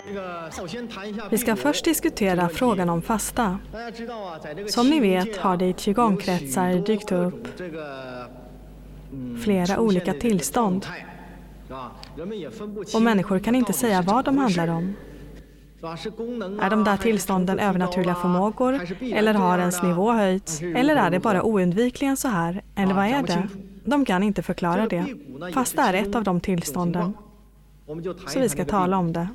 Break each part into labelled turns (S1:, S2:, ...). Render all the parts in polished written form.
S1: Vi ska först diskutera frågan om fasta. Som ni vet har det i qigong-kretsar dykt upp flera olika tillstånd. Och människor kan inte säga vad de handlar om. Är de där tillstånden övernaturliga förmågor? Eller har ens nivå höjts? Eller är det bara oundvikligen så här? Eller vad är det? De kan inte förklara det. Fasta är ett av de tillstånden. Så vi ska tala om det.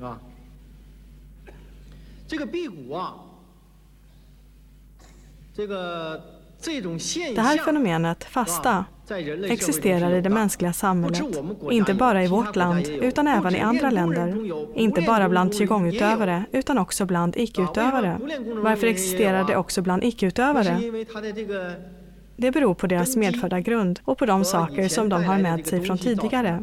S1: Det här fenomenet, fasta, existerar i det mänskliga samhället. Inte bara i vårt land, utan även i andra länder. Inte bara bland qigong-utövare, utan också bland icke-utövare. Varför existerar det också bland icke-utövare? Det beror på deras medfödda grund och på de saker som de har med sig från tidigare.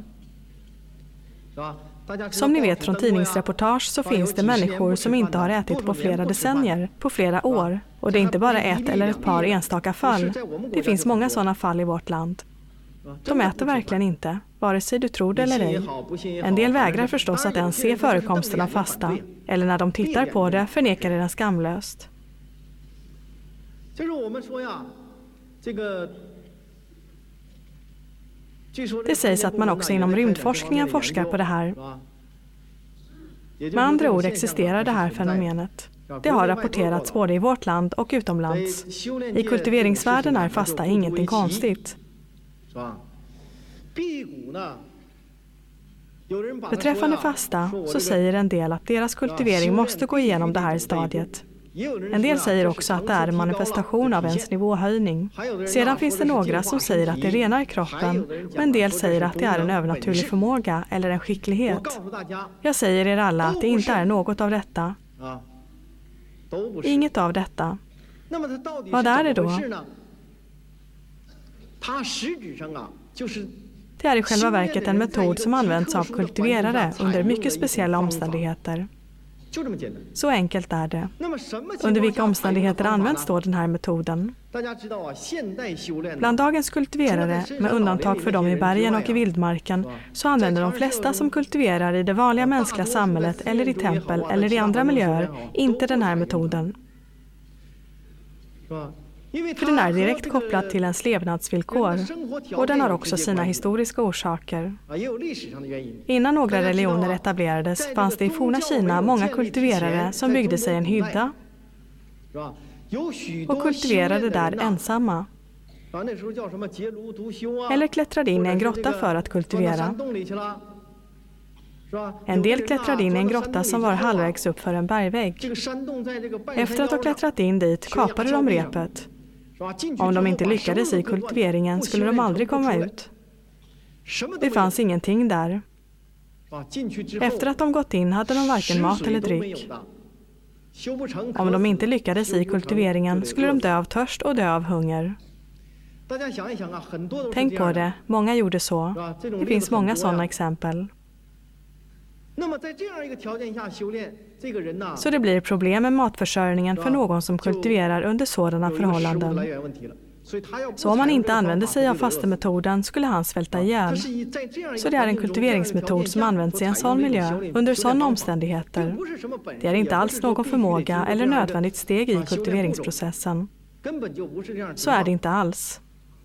S1: Som ni vet från tidningsreportage så finns det människor som inte har ätit på flera decennier, på flera år. Och det är inte bara ett eller ett par enstaka fall. Det finns många sådana fall i vårt land. De äter verkligen inte, vare sig du tror det eller ej. En del vägrar förstås att ens se förekomsten av fasta. Eller när de tittar på det förnekar det den skamlöst. Det sägs att man också inom rymdforskningen forskar på det här. Med andra ord existerar det här fenomenet. Det har rapporterats både i vårt land och utomlands. I kultiveringsvärlden är fasta ingenting konstigt. Beträffande fasta så säger en del att deras kultivering måste gå igenom det här stadiet. En del säger också att det är en manifestation av ens nivåhöjning. Sedan finns det några som säger att det renar kroppen, och en del säger att det är en övernaturlig förmåga eller en skicklighet. Jag säger er alla att det inte är något av detta. Inget av detta. Vad är det då? Det är i själva verket en metod som används av kultiverare under mycket speciella omständigheter. Så enkelt är det. Under vilka omständigheter används då den här metoden? Bland dagens kultiverare, med undantag för dem i bergen och i vildmarken, så använder de flesta som kultiverar i det vanliga mänskliga samhället eller i tempel eller i andra miljöer inte den här metoden. För den är direkt kopplad till ens levnadsvillkor och den har också sina historiska orsaker. Innan några religioner etablerades fanns det i forna Kina många kultiverare som byggde sig en hydda och kultiverade där ensamma. Eller klättrade in i en grotta för att kultivera. En del klättrade in i en grotta som var halvvägs upp för en bergvägg. Efter att ha klättrat in dit kapade de repet. Om de inte lyckades i kultiveringen skulle de aldrig komma ut. Det fanns ingenting där. Efter att de gått in hade de varken mat eller dryck. Om de inte lyckades i kultiveringen skulle de dö av törst och dö av hunger. Tänk på det, många gjorde så. Det finns många sådana exempel. Så det blir problem med matförsörjningen för någon som kultiverar under sådana förhållanden. Så om man inte använder sig av fastemetoden skulle han svälta ihjäl. Så det är en kultiveringsmetod som används i en sån miljö, under sådana omständigheter. Det är inte alls någon förmåga eller nödvändigt steg i kultiveringsprocessen. Så är det inte alls.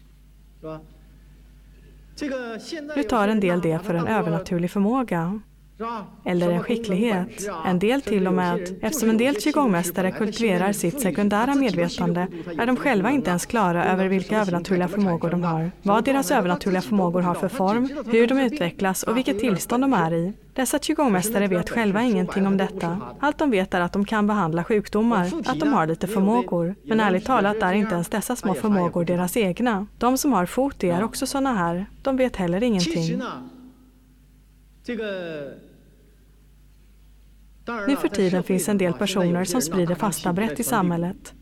S1: Nu tar en del det för en övernaturlig förmåga. Eller en skicklighet. En del till och med. Eftersom en del qigongmästare kultiverar sitt sekundära medvetande är de själva inte ens klara över vilka övernaturliga förmågor de har. Vad deras övernaturliga förmågor har för form, hur de utvecklas och vilket tillstånd de är i. Dessa qigongmästare vet själva ingenting om detta. Allt de vet är att de kan behandla sjukdomar, att de har lite förmågor. Men ärligt talat är inte ens dessa små förmågor deras egna. De som har fot är också såna här. De vet heller ingenting. Nu för tiden finns en del personer som sprider fasta brett i samhället.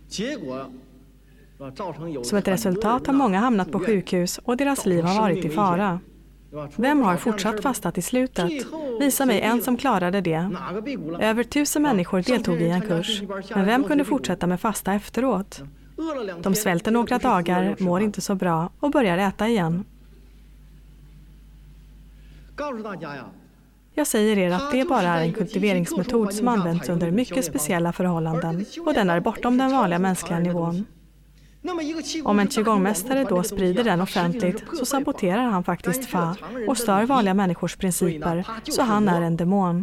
S1: Som ett resultat har många hamnat på sjukhus och deras liv har varit i fara. Vem har fortsatt fasta till slutet? Visa mig en som klarade det. Över 1000 människor deltog i en kurs. Men vem kunde fortsätta med fasta efteråt? De svälter några dagar, mår inte så bra och börjar äta igen. Jag säger er att det bara är en kultiveringsmetod som används under mycket speciella förhållanden och den är bortom den vanliga mänskliga nivån. Om en qigongmästare då sprider den offentligt så saboterar han faktiskt Fa och stör vanliga människors principer, så han är en demon.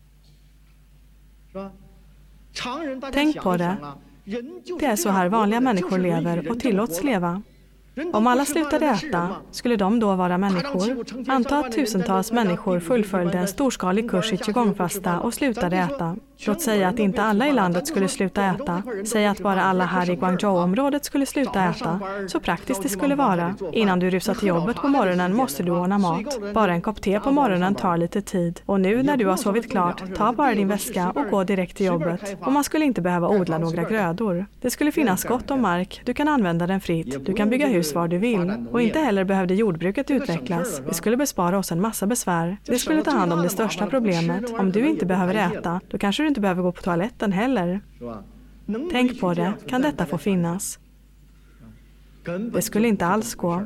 S1: Tänk på det. Det är så här vanliga människor lever och tillåts leva. Om alla slutade äta, skulle de då vara människor? Anta att tusentals människor fullföljde en storskalig kurs i qigongfasta och slutade äta. Låt säga att inte alla i landet skulle sluta äta. Säg att bara alla här i Guangzhou-området skulle sluta äta. Så praktiskt det skulle vara. Innan du rusar till jobbet på morgonen måste du ordna mat. Bara en kopp te på morgonen tar lite tid. Och nu när du har sovit klart, ta bara din väska och gå direkt till jobbet. Och man skulle inte behöva odla några grödor. Det skulle finnas gott om mark. Du kan använda den fritt. Du kan bygga hus var du vill. Och inte heller behövde jordbruket utvecklas. Det skulle bespara oss en massa besvär. Det skulle ta hand om det största problemet. Om du inte behöver äta, då kanske du inte behöver gå på toaletten heller. Tänk på det. Kan detta få finnas? Det skulle inte alls gå.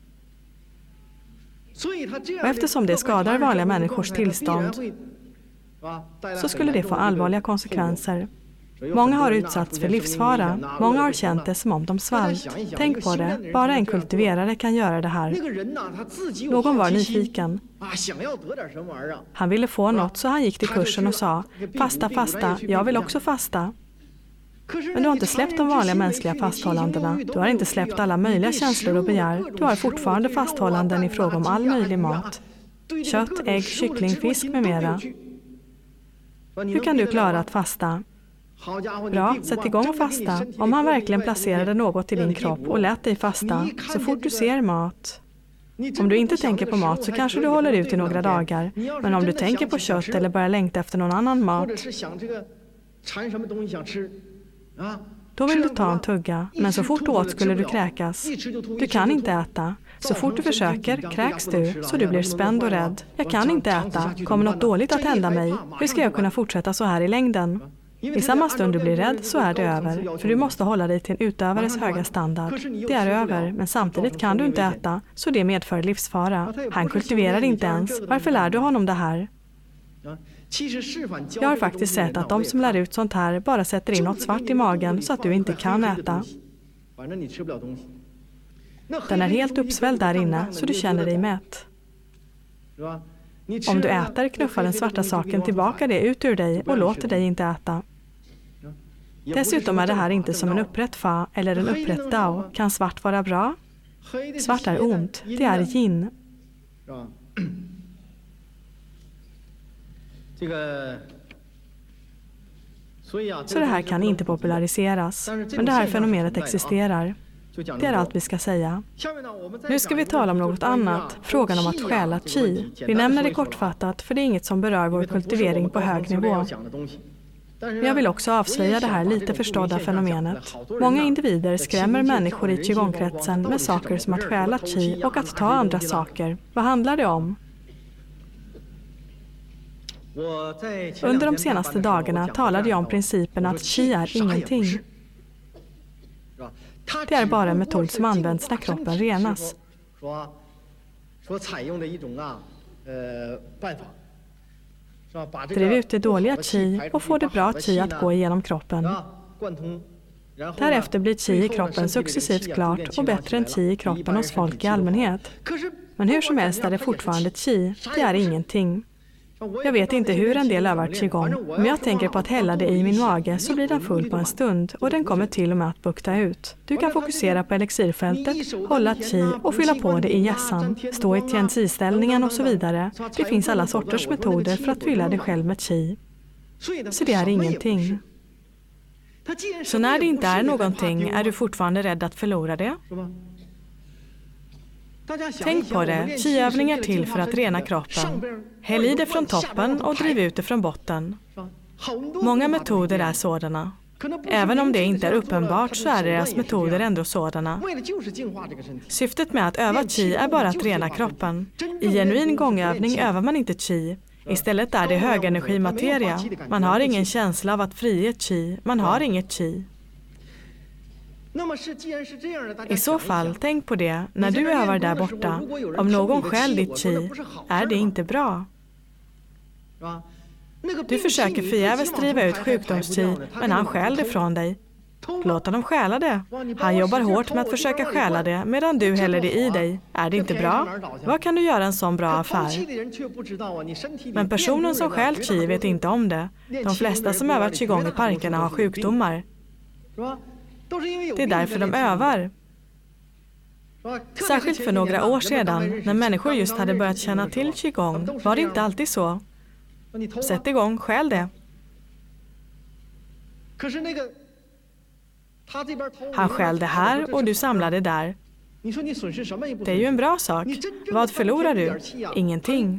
S1: Och eftersom det skadar vanliga människors tillstånd så skulle det få allvarliga konsekvenser. Många har utsatts för livsfara. Många har känt det som om de svalt. Tänk på det. Bara en kultiverare kan göra det här. Någon var nyfiken. Han ville få något så han gick till kursen och sa: fasta, fasta, jag vill också fasta. Men du har inte släppt de vanliga mänskliga fasthållandena. Du har inte släppt alla möjliga känslor och begär. Du har fortfarande fasthållanden i fråga om all möjlig mat. Kött, ägg, kyckling, fisk med mera. Hur kan du klara att fasta? Bra, sätt igång och fasta. Om han verkligen placerade något i din kropp och lät dig fasta, så fort du ser mat. Om du inte tänker på mat så kanske du håller ut i några dagar. Men om du tänker på kött eller börjar längta efter någon annan mat, då vill du ta en tugga. Men så fort du åt skulle du kräkas. Du kan inte äta. Så fort du försöker kräks du, så du blir spänd och rädd. Jag kan inte äta. Kommer något dåligt att hända mig? Hur ska jag kunna fortsätta så här i längden? I samma stund du blir rädd så är det över, för du måste hålla dig till en utövares höga standard. Det är över, men samtidigt kan du inte äta, så det medför livsfara. Han kultiverar inte ens. Varför lär du honom det här? Jag har faktiskt sett att de som lär ut sånt här bara sätter in något svart i magen så att du inte kan äta. Den är helt uppsvälld där inne, så du känner dig mätt. Om du äter knuffar den svarta saken tillbaka det ut ur dig och låter dig inte äta. Dessutom är det här inte som en upprätt fa eller en upprätt dao. Kan svart vara bra? Svart är ont. Det är yin. Så det här kan inte populariseras. Men det här fenomenet existerar. Det är allt vi ska säga. Nu ska vi tala om något annat, frågan om att stjäla qi. Vi nämner det kortfattat för det är inget som berör vår kultivering på hög nivå. Men jag vill också avslöja det här lite förstådda fenomenet. Många individer skrämmer människor i qigongkretsen med saker som att stjäla qi och att ta andra saker. Vad handlar det om? Under de senaste dagarna talade jag om principen att qi är ingenting. Det är bara en metod som används när kroppen renas. Driv ut det dåliga qi och få det bra qi att gå igenom kroppen. Därefter blir qi i kroppen successivt klart och bättre än qi i kroppen hos folk i allmänhet. Men hur som helst är det fortfarande qi. Det är ingenting. Jag vet inte hur en del övar qigong, men jag tänker på att hälla det i min mage så blir den full på en stund och den kommer till och med att bukta ut. Du kan fokusera på elixirfältet, hålla qi och fylla på det i hjässan, stå i tianzi-ställningen och så vidare. Det finns alla sorters metoder för att fylla dig själv med qi. Så det är ingenting. Så när det inte är någonting är du fortfarande rädd att förlora det? Tänk på det, qi-övningar till för att rena kroppen. Häll i det från toppen och driv ut det från botten. Många metoder är sådana. Även om det inte är uppenbart så är deras metoder ändå sådana. Syftet med att öva qi är bara att rena kroppen. I genuin gångövning övar man inte qi. Istället är det högenergimateria. Man har ingen känsla av att frige qi. Man har inget qi. I så fall, tänk på det, när du övar där borta. Om någon stjäl ditt qi, är det inte bra. Du försöker förgäves driva ut sjukdomsqi, men han stjäl det från dig. Låt honom stjäla det. Han jobbar hårt med att försöka stjäla det, medan du häller det i dig. Är det inte bra? Vad kan du göra en sån bra affär? Men personen som stjäl qi vet inte om det. De flesta som övar qigong i parkerna har sjukdomar. Det är därför de övar. Särskilt för några år sedan, när människor just hade börjat känna till qigong, var det inte alltid så. Sätt igång, stjäl det. Han stjäl det här och du samlar det där. Det är ju en bra sak. Vad förlorar du? Ingenting.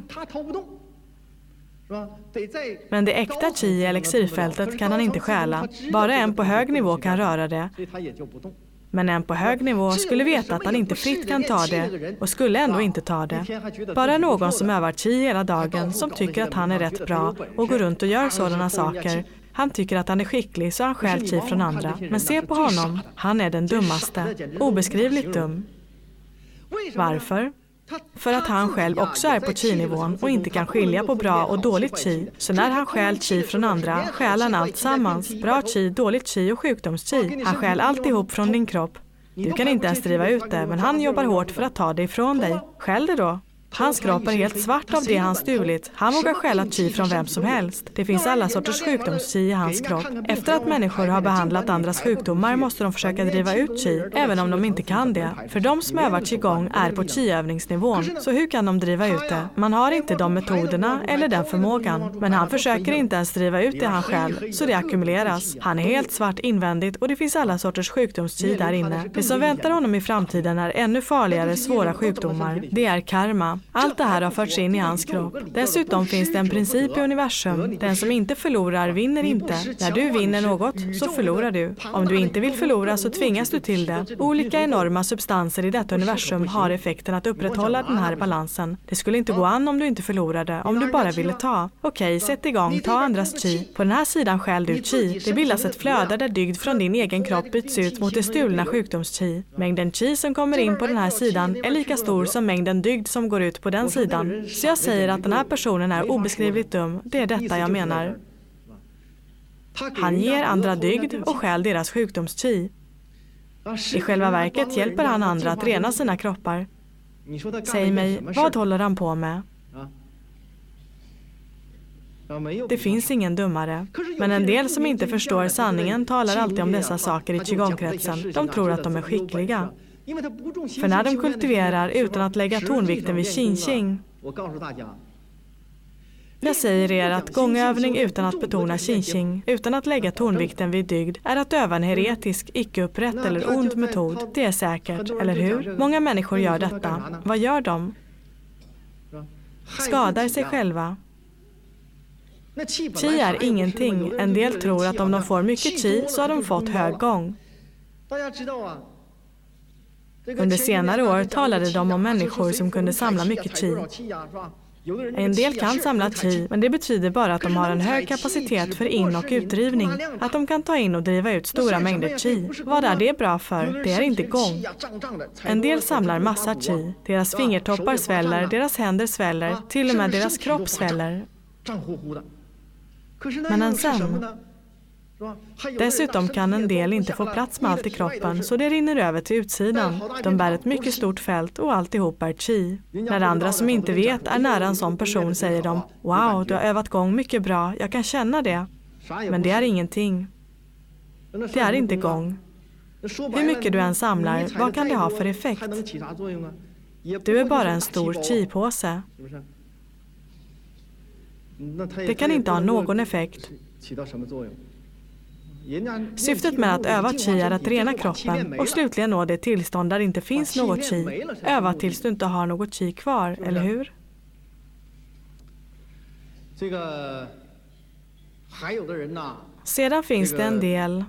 S1: Men det äkta qi i elixirfältet kan han inte stjäla. Bara en på hög nivå kan röra det. Men en på hög nivå skulle veta att han inte fritt kan ta det och skulle ändå inte ta det. Bara någon som övar qi hela dagen, som tycker att han är rätt bra och går runt och gör sådana saker. Han tycker att han är skicklig så han stjäl qi från andra. Men se på honom, han är den dummaste. Obeskrivligt dum. Varför? För att han själv också är på qi-nivån och inte kan skilja på bra och dåligt qi. Så när han stjäl qi från andra, stjäl han allt sammans. Bra qi, dåligt qi och sjukdomsqi. Han stjäl alltihop från din kropp. Du kan inte ens driva ut det, men han jobbar hårt för att ta det ifrån dig. Stjäl det då. Hans kropp är helt svart av det han stulit. Han vågar stjäla qi från vem som helst. Det finns alla sorters sjukdomsqi i hans kropp. Efter att människor har behandlat andras sjukdomar måste de försöka driva ut qi, även om de inte kan det. För de som övar qigong är på qi-övningsnivån. Så hur kan de driva ut det? Man har inte de metoderna eller den förmågan. Men han försöker inte ens driva ut det han själv, så det ackumuleras. Han är helt svart invändigt och det finns alla sorters sjukdomsqi där inne. Det som väntar honom i framtiden är ännu farligare svåra sjukdomar. Det är karma. Allt det här har förts in i hans kropp. Dessutom finns det en princip i universum. Den som inte förlorar vinner inte. När du vinner något så förlorar du. Om du inte vill förlora så tvingas du till det. Olika enorma substanser i detta universum har effekten att upprätthålla den här balansen. Det skulle inte gå an om du inte förlorade, om du bara ville ta. Okej, sätt igång, ta andras qi. På den här sidan stjäl du qi. Det bildas ett flöde där dygd från din egen kropp byts ut mot det stulna sjukdomsqi. Mängden qi som kommer in på den här sidan är lika stor som mängden dygd som går ut på den sidan. Så jag säger att den här personen är obeskrivligt dum. Det är detta jag menar. Han ger andra dygd och stjäl deras sjukdomsqi. I själva verket hjälper han andra att rena sina kroppar. Säg mig, vad håller han på med? Det finns ingen dummare. Men en del som inte förstår sanningen talar alltid om dessa saker i qigongkretsen. De tror att de är skickliga. För när de kultiverar utan att lägga tonvikten vid qinqing. Jag säger er att gångövning utan att betona qinqing, utan att lägga tonvikten vid dygd, är att öva en heretisk, icke-upprätt eller ond metod. Det är säkert, eller hur? Många människor gör detta. Vad gör de? Skadar sig själva. Qi är ingenting. En del tror att om de får mycket qi så har de fått hög gång. Under senare år talade de om människor som kunde samla mycket qi. En del kan samla qi, men det betyder bara att de har en hög kapacitet för in- och utdrivning. Att de kan ta in och driva ut stora mängder qi. Vad är det bra för? Det är inte gång. En del samlar massa qi. Deras fingertoppar sväller, deras händer sväller, till och med deras kropp sväller. Men en sen... Dessutom kan en del inte få plats med allt i kroppen, så det rinner över till utsidan. De bär ett mycket stort fält och alltihop är qi. När andra som inte vet är nära en sån person säger de: wow, du har övat gång mycket bra, jag kan känna det. Men det är ingenting. Det är inte gång. Hur mycket du än samlar, vad kan det ha för effekt? Du är bara en stor qi-påse. Det kan inte ha någon effekt. Syftet med att öva qi är att rena kroppen och slutligen nå det tillstånd där det inte finns något qi. Öva tills du inte har något qi kvar, eller hur? Sedan finns det en del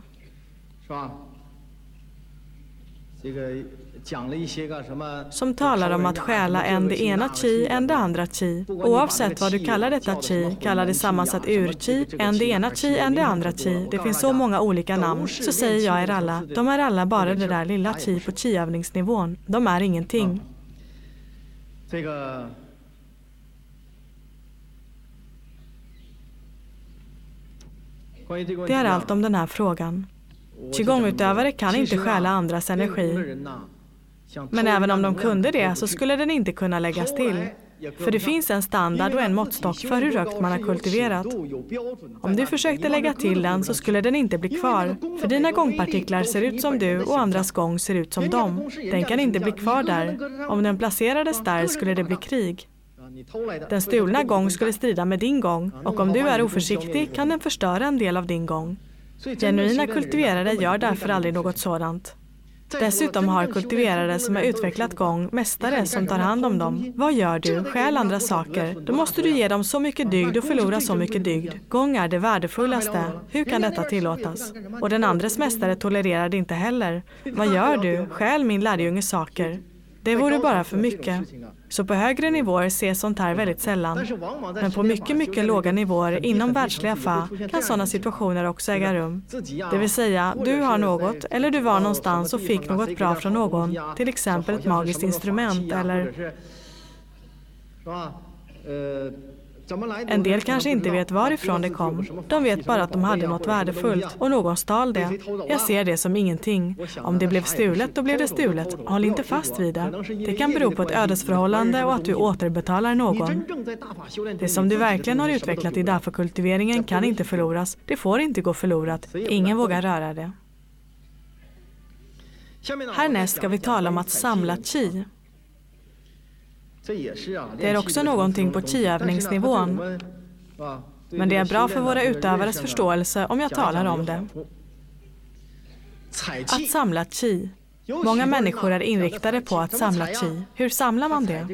S1: som talar om att stjäla en det ena qi, en det andra qi. Oavsett vad du kallar detta qi, kallar det sammansatt ur-qi, en det ena qi, en det andra qi. Det finns så många olika namn, så säger jag er alla. De är alla bara det där lilla qi på qi-övningsnivån. De är ingenting. Det är allt om den här frågan. Qigong-utövare kan inte stjäla andras energi. Men även om de kunde det så skulle den inte kunna läggas till. För det finns en standard och en måttstock för hur högt man har kultiverat. Om du försökte lägga till den så skulle den inte bli kvar. För dina gångpartiklar ser ut som du och andras gång ser ut som dem. Den kan inte bli kvar där. Om den placerades där skulle det bli krig. Den stulna gång skulle strida med din gång. Och om du är oförsiktig kan den förstöra en del av din gång. Genuina kultiverare gör därför aldrig något sådant. Dessutom har kultiverare som har utvecklat gång mästare som tar hand om dem. Vad gör du? Stjäl andra saker. Då måste du ge dem så mycket dygd och förlora så mycket dygd. Gång är det värdefullaste. Hur kan detta tillåtas? Och den andres mästare tolererar det inte heller. Vad gör du? Stjäl min lärjunge saker. Det vore bara för mycket. Så på högre nivåer ses sånt här väldigt sällan. Men på mycket låga nivåer inom världsliga fa kan sådana situationer också äga rum. Det vill säga, du har något eller du var någonstans och fick något bra från någon. Till exempel ett magiskt instrument eller... En del kanske inte vet varifrån det kom. De vet bara att de hade något värdefullt och någon stal det. Jag ser det som ingenting. Om det blev stulet, då blev det stulet. Håll inte fast vid det. Det kan bero på ett ödesförhållande och att du återbetalar någon. Det som du verkligen har utvecklat i Dafa-kultiveringen kan inte förloras. Det får inte gå förlorat. Ingen vågar röra det. Härnäst ska vi tala om att samla qi. Det är också någonting på qi-övningsnivån. Men det är bra för våra utövares förståelse om jag talar om det. Att samla qi. Många människor är inriktade på att samla qi. Hur samlar man det?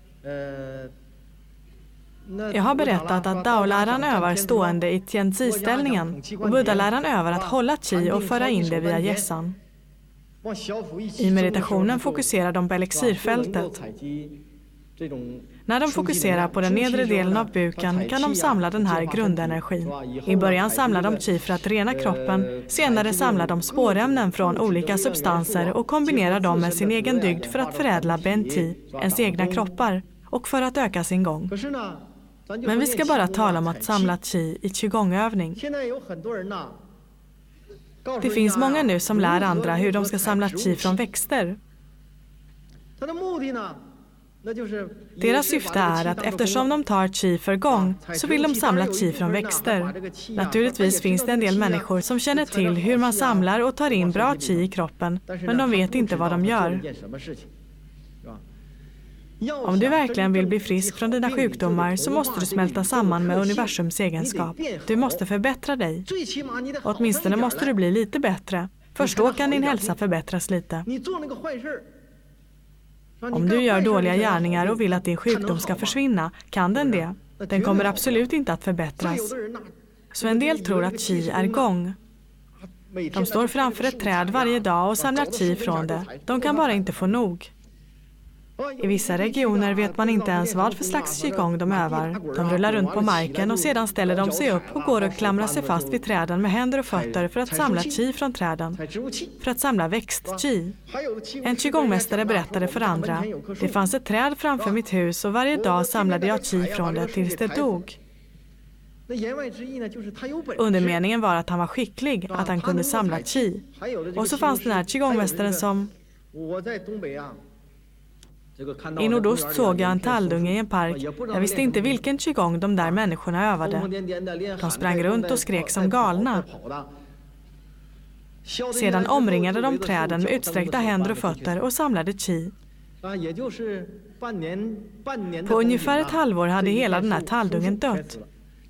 S1: Jag har berättat att Dao-läran övar stående i Tianzi-ställningen och Buddha-läran övar att hålla qi och föra in det via hjässan. I meditationen fokuserar de på elixirfältet. När de fokuserar på den nedre delen av buken kan de samla den här grundenergin. I början samlar de qi för att rena kroppen, senare samlar de spårämnen från olika substanser och kombinerar dem med sin egen dygd för att förädla benti, ens egna kroppar, och för att öka sin gång. Men vi ska bara tala om att samla qi i qigong-övning. Det finns många nu som lär andra hur de ska samla qi från växter. Deras syfte är att eftersom de tar qi för gång så vill de samla qi från växter. Naturligtvis finns det en del människor som känner till hur man samlar och tar in bra qi i kroppen, men de vet inte vad de gör. Om du verkligen vill bli frisk från dina sjukdomar så måste du smälta samman med universums egenskap. Du måste förbättra dig. Åtminstone måste du bli lite bättre. Först då kan din hälsa förbättras lite. Om du gör dåliga gärningar och vill att din sjukdom ska försvinna, kan den det? Den kommer absolut inte att förbättras. Så en del tror att qi är gång. De står framför ett träd varje dag och samlar qi från det. De kan bara inte få nog. I vissa regioner vet man inte ens vad för slags qigong de övar. De rullar runt på marken och sedan ställer de sig upp och går och klamrar sig fast vid träden med händer och fötter för att samla qi från träden. För att samla växt-qi. En qigongmästare berättade för andra: det fanns ett träd framför mitt hus och varje dag samlade jag qi från det tills det dog. Undermeningen var att han var skicklig, att han kunde samla qi. Och så fanns den här qigongmästaren som... I nordost såg jag en talldunge i en park. Jag visste inte vilken qigong de där människorna övade. De sprang runt och skrek som galna. Sedan omringade de träden med utsträckta händer och fötter och samlade qi. På ungefär ett halvår hade hela den här talldungen dött.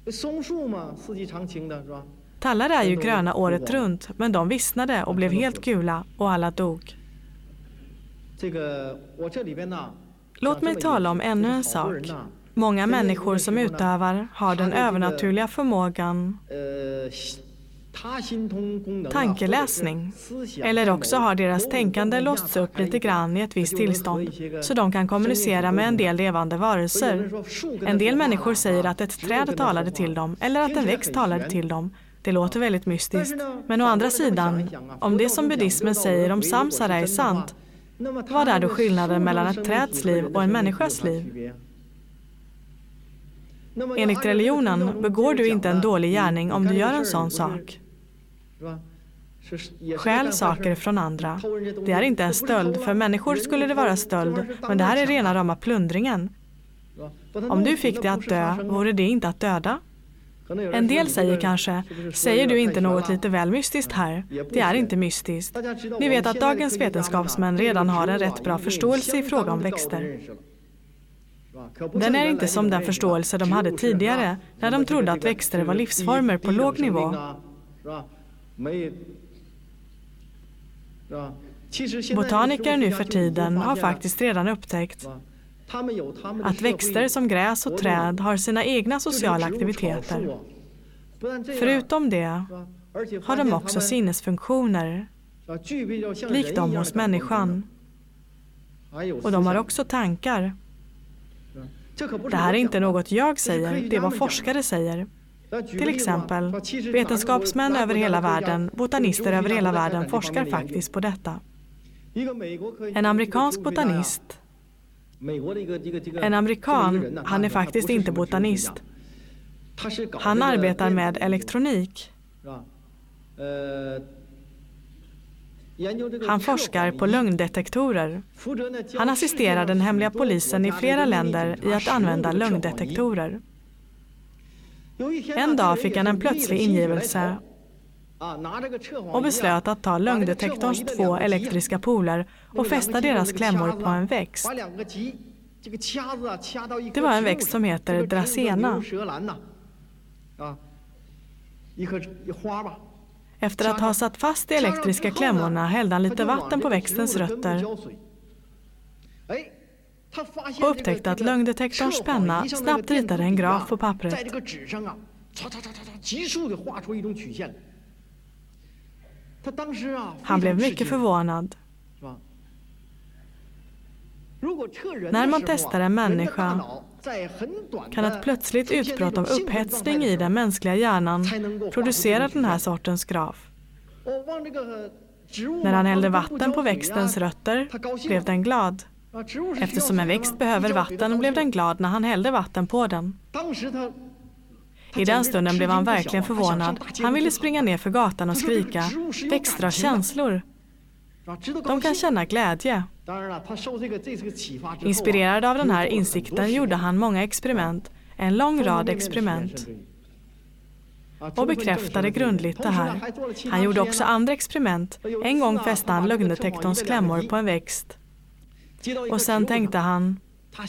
S1: Tallar är ju gröna året runt, men de vissnade och blev helt gula och alla dog. Låt mig tala om ännu en sak. Många människor som utövar har den övernaturliga förmågan tankeläsning. Eller också har deras tänkande låsts upp lite grann i ett visst tillstånd, så de kan kommunicera med en del levande varelser. En del människor säger att ett träd talade till dem, eller att en växt talade till dem. Det låter väldigt mystiskt. Men å andra sidan, om det som buddhismen säger om samsara är sant, vad är då skillnaden mellan ett träds liv och en människas liv? Enligt religionen begår du inte en dålig gärning om du gör en sån sak. Stjäl saker från andra. Det är inte en stöld, för människor skulle det vara stöld, men det här är rena rama plundringen. Om du fick det att dö, vore det inte att döda? En del säger kanske, säger du inte något lite väl mystiskt här? Det är inte mystiskt. Ni vet att dagens vetenskapsmän redan har en rätt bra förståelse i fråga om växter. Den är inte som den förståelse de hade tidigare, när de trodde att växter var livsformer på låg nivå. Botaniker nu för tiden har faktiskt redan upptäckt att växter som gräs och träd har sina egna sociala aktiviteter. Förutom det har de också sinnesfunktioner, likt de hos människan. Och de har också tankar. Det här är inte något jag säger, det är vad forskare säger. Till exempel, vetenskapsmän över hela världen, botanister över hela världen forskar faktiskt på detta. En amerikansk botanist, en amerikan, han är faktiskt inte botanist. Han arbetar med elektronik. Han forskar på lögndetektorer. Han assisterar den hemliga polisen i flera länder i att använda lögndetektorer. En dag fick han en plötslig ingivelse och beslöt att ta lögndetektorns 2 elektriska poler och fästa deras klämmor på en växt. Det var en växt som heter Dracena. Efter att ha satt fast de elektriska klämmorna hällde han lite vatten på växtens rötter och upptäckte att lögndetektorns penna snabbt ritade en graf på pappret. Han blev mycket förvånad. När man testar en människa kan ett plötsligt utbrott av upphetsning i den mänskliga hjärnan producera den här sortens graf. När han hällde vatten på växtens rötter blev den glad. Eftersom en växt behöver vatten blev den glad när han hällde vatten på den. I den stunden blev han verkligen förvånad. Han ville springa ner för gatan och skrika: växter har känslor. De kan känna glädje. Inspirerad av den här insikten gjorde han många experiment, en lång rad experiment, och bekräftade grundligt det här. Han gjorde också andra experiment. En gång fäste han lögndetektorns klämmor på en växt. Och sen tänkte han,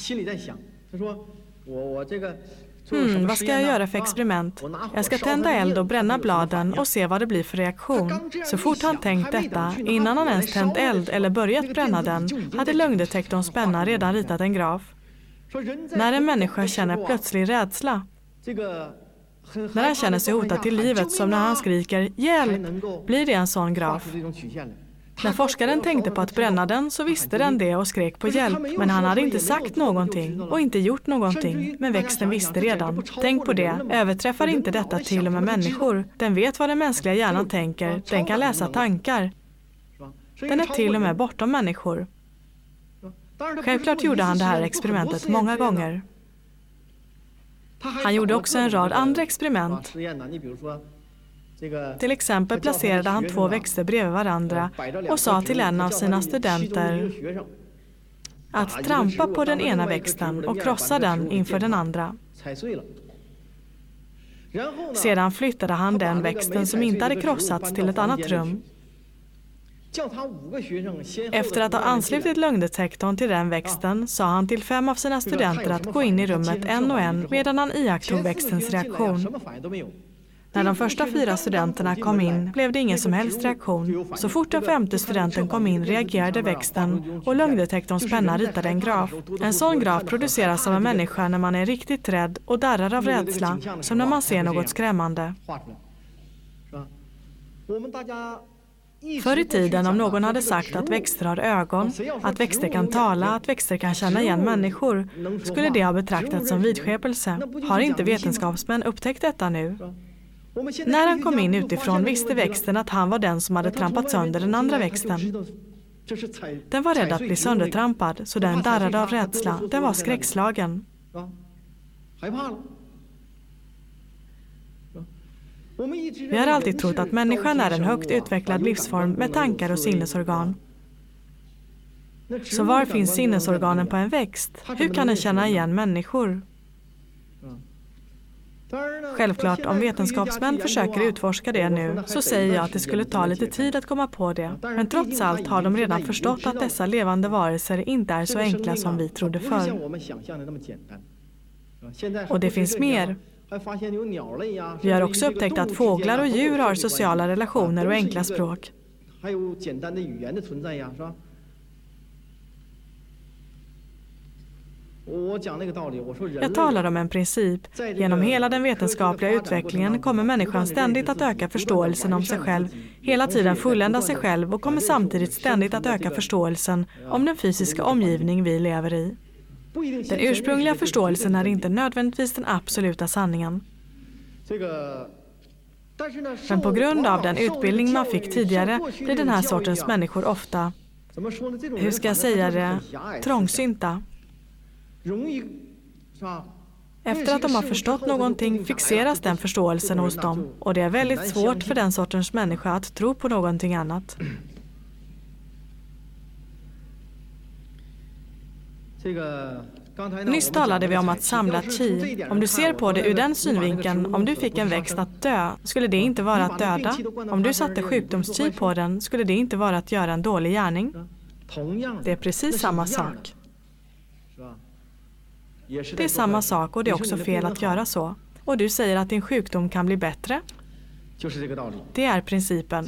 S1: vad ska jag göra för experiment? Jag ska tända eld och bränna bladen och se vad det blir för reaktion. Så fort han tänkt detta, innan han ens tänt eld eller börjat bränna den, hade lögndetektorns penna redan ritat en graf. När en människa känner plötslig rädsla, när han känner sig hotad till livet, som när han skriker hjälp, blir det en sån graf. När forskaren tänkte på att bränna den så visste den det och skrek på hjälp, men han hade inte sagt någonting och inte gjort någonting, men växten visste redan. Tänk på det, överträffar inte detta till och med människor. Den vet vad den mänskliga hjärnan tänker, den kan läsa tankar. Den är till och med bortom människor. Självklart gjorde han det här experimentet många gånger. Han gjorde också en rad andra experiment. Till exempel placerade han 2 växter bredvid varandra och sa till en av sina studenter att trampa på den ena växten och krossa den inför den andra. Sedan flyttade han den växten som inte hade krossats till ett annat rum. Efter att ha anslutit lögndetektorn till den växten sa han till 5 av sina studenter att gå in i rummet en och en medan han iakttog växtens reaktion. När de första 4 studenterna kom in blev det ingen som helst reaktion. Så fort den 5:e studenten kom in reagerade växten och lögndetektorns penna ritade en graf. En sån graf produceras av en människa när man är riktigt rädd och darrar av rädsla, som när man ser något skrämmande. Förr i tiden, om någon hade sagt att växter har ögon, att växter kan tala, att växter kan känna igen människor, skulle det ha betraktats som vidskepelse. Har inte vetenskapsmän upptäckt detta nu? När han kom in utifrån visste växten att han var den som hade trampat sönder den andra växten. Den var rädd att bli söndertrampad, så den darrade av rädsla. Den var skräckslagen. Vi har alltid trott att människan är en högt utvecklad livsform med tankar och sinnesorgan. Så var finns sinnesorganen på en växt? Hur kan den känna igen människor? Självklart, om vetenskapsmän försöker utforska det nu, så säger jag att det skulle ta lite tid att komma på det. Men trots allt har de redan förstått att dessa levande varelser inte är så enkla som vi trodde förr. Och det finns mer. Vi har också upptäckt att fåglar och djur har sociala relationer och enkla språk. Jag talar om en princip. Genom hela den vetenskapliga utvecklingen kommer människan ständigt att öka förståelsen om sig själv, hela tiden fullända sig själv och kommer samtidigt ständigt att öka förståelsen om den fysiska omgivning vi lever i. Den ursprungliga förståelsen är inte nödvändigtvis den absoluta sanningen. Men på grund av den utbildning man fick tidigare blir den här sortens människor ofta, hur ska jag säga det, trångsynta. Efter att de har förstått någonting fixeras den förståelsen hos dem, och det är väldigt svårt för den sortens människa att tro på någonting annat. Nyss talade vi om att samla qi. Om du ser på det ur den synvinkeln, om du fick en växt att dö, skulle det inte vara att döda. Om du satte sjukdomsqi på den, skulle det inte vara att göra en dålig gärning. Det är precis samma sak. Det är samma sak, och det är också fel att göra så. Och du säger att din sjukdom kan bli bättre. Det är principen.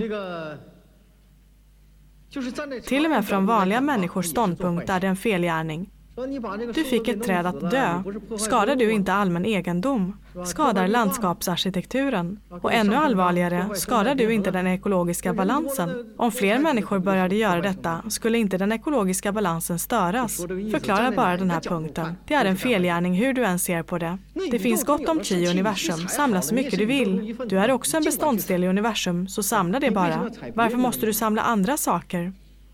S1: Till och med från vanliga människors ståndpunkt är det en felgärning. Du fick ett träd att dö. Skadar du inte allmän egendom? Skadar landskapsarkitekturen? Och ännu allvarligare, skadar du inte den ekologiska balansen? Om fler människor började göra detta, skulle inte den ekologiska balansen störas. Förklara bara den här punkten. Det är en felgärning hur du än ser på det. Det finns gott om qi i universum. Samla så mycket du vill. Du är också en beståndsdel i universum, så samla det bara. Varför måste du samla andra saker?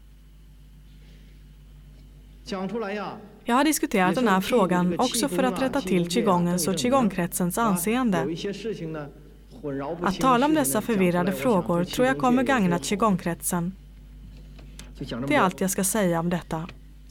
S1: Jag har diskuterat den här frågan också för att rätta till qigongens och qigongkretsens anseende. Att tala om dessa förvirrade frågor tror jag kommer gagna qigongkretsen. Det är allt jag ska säga om detta.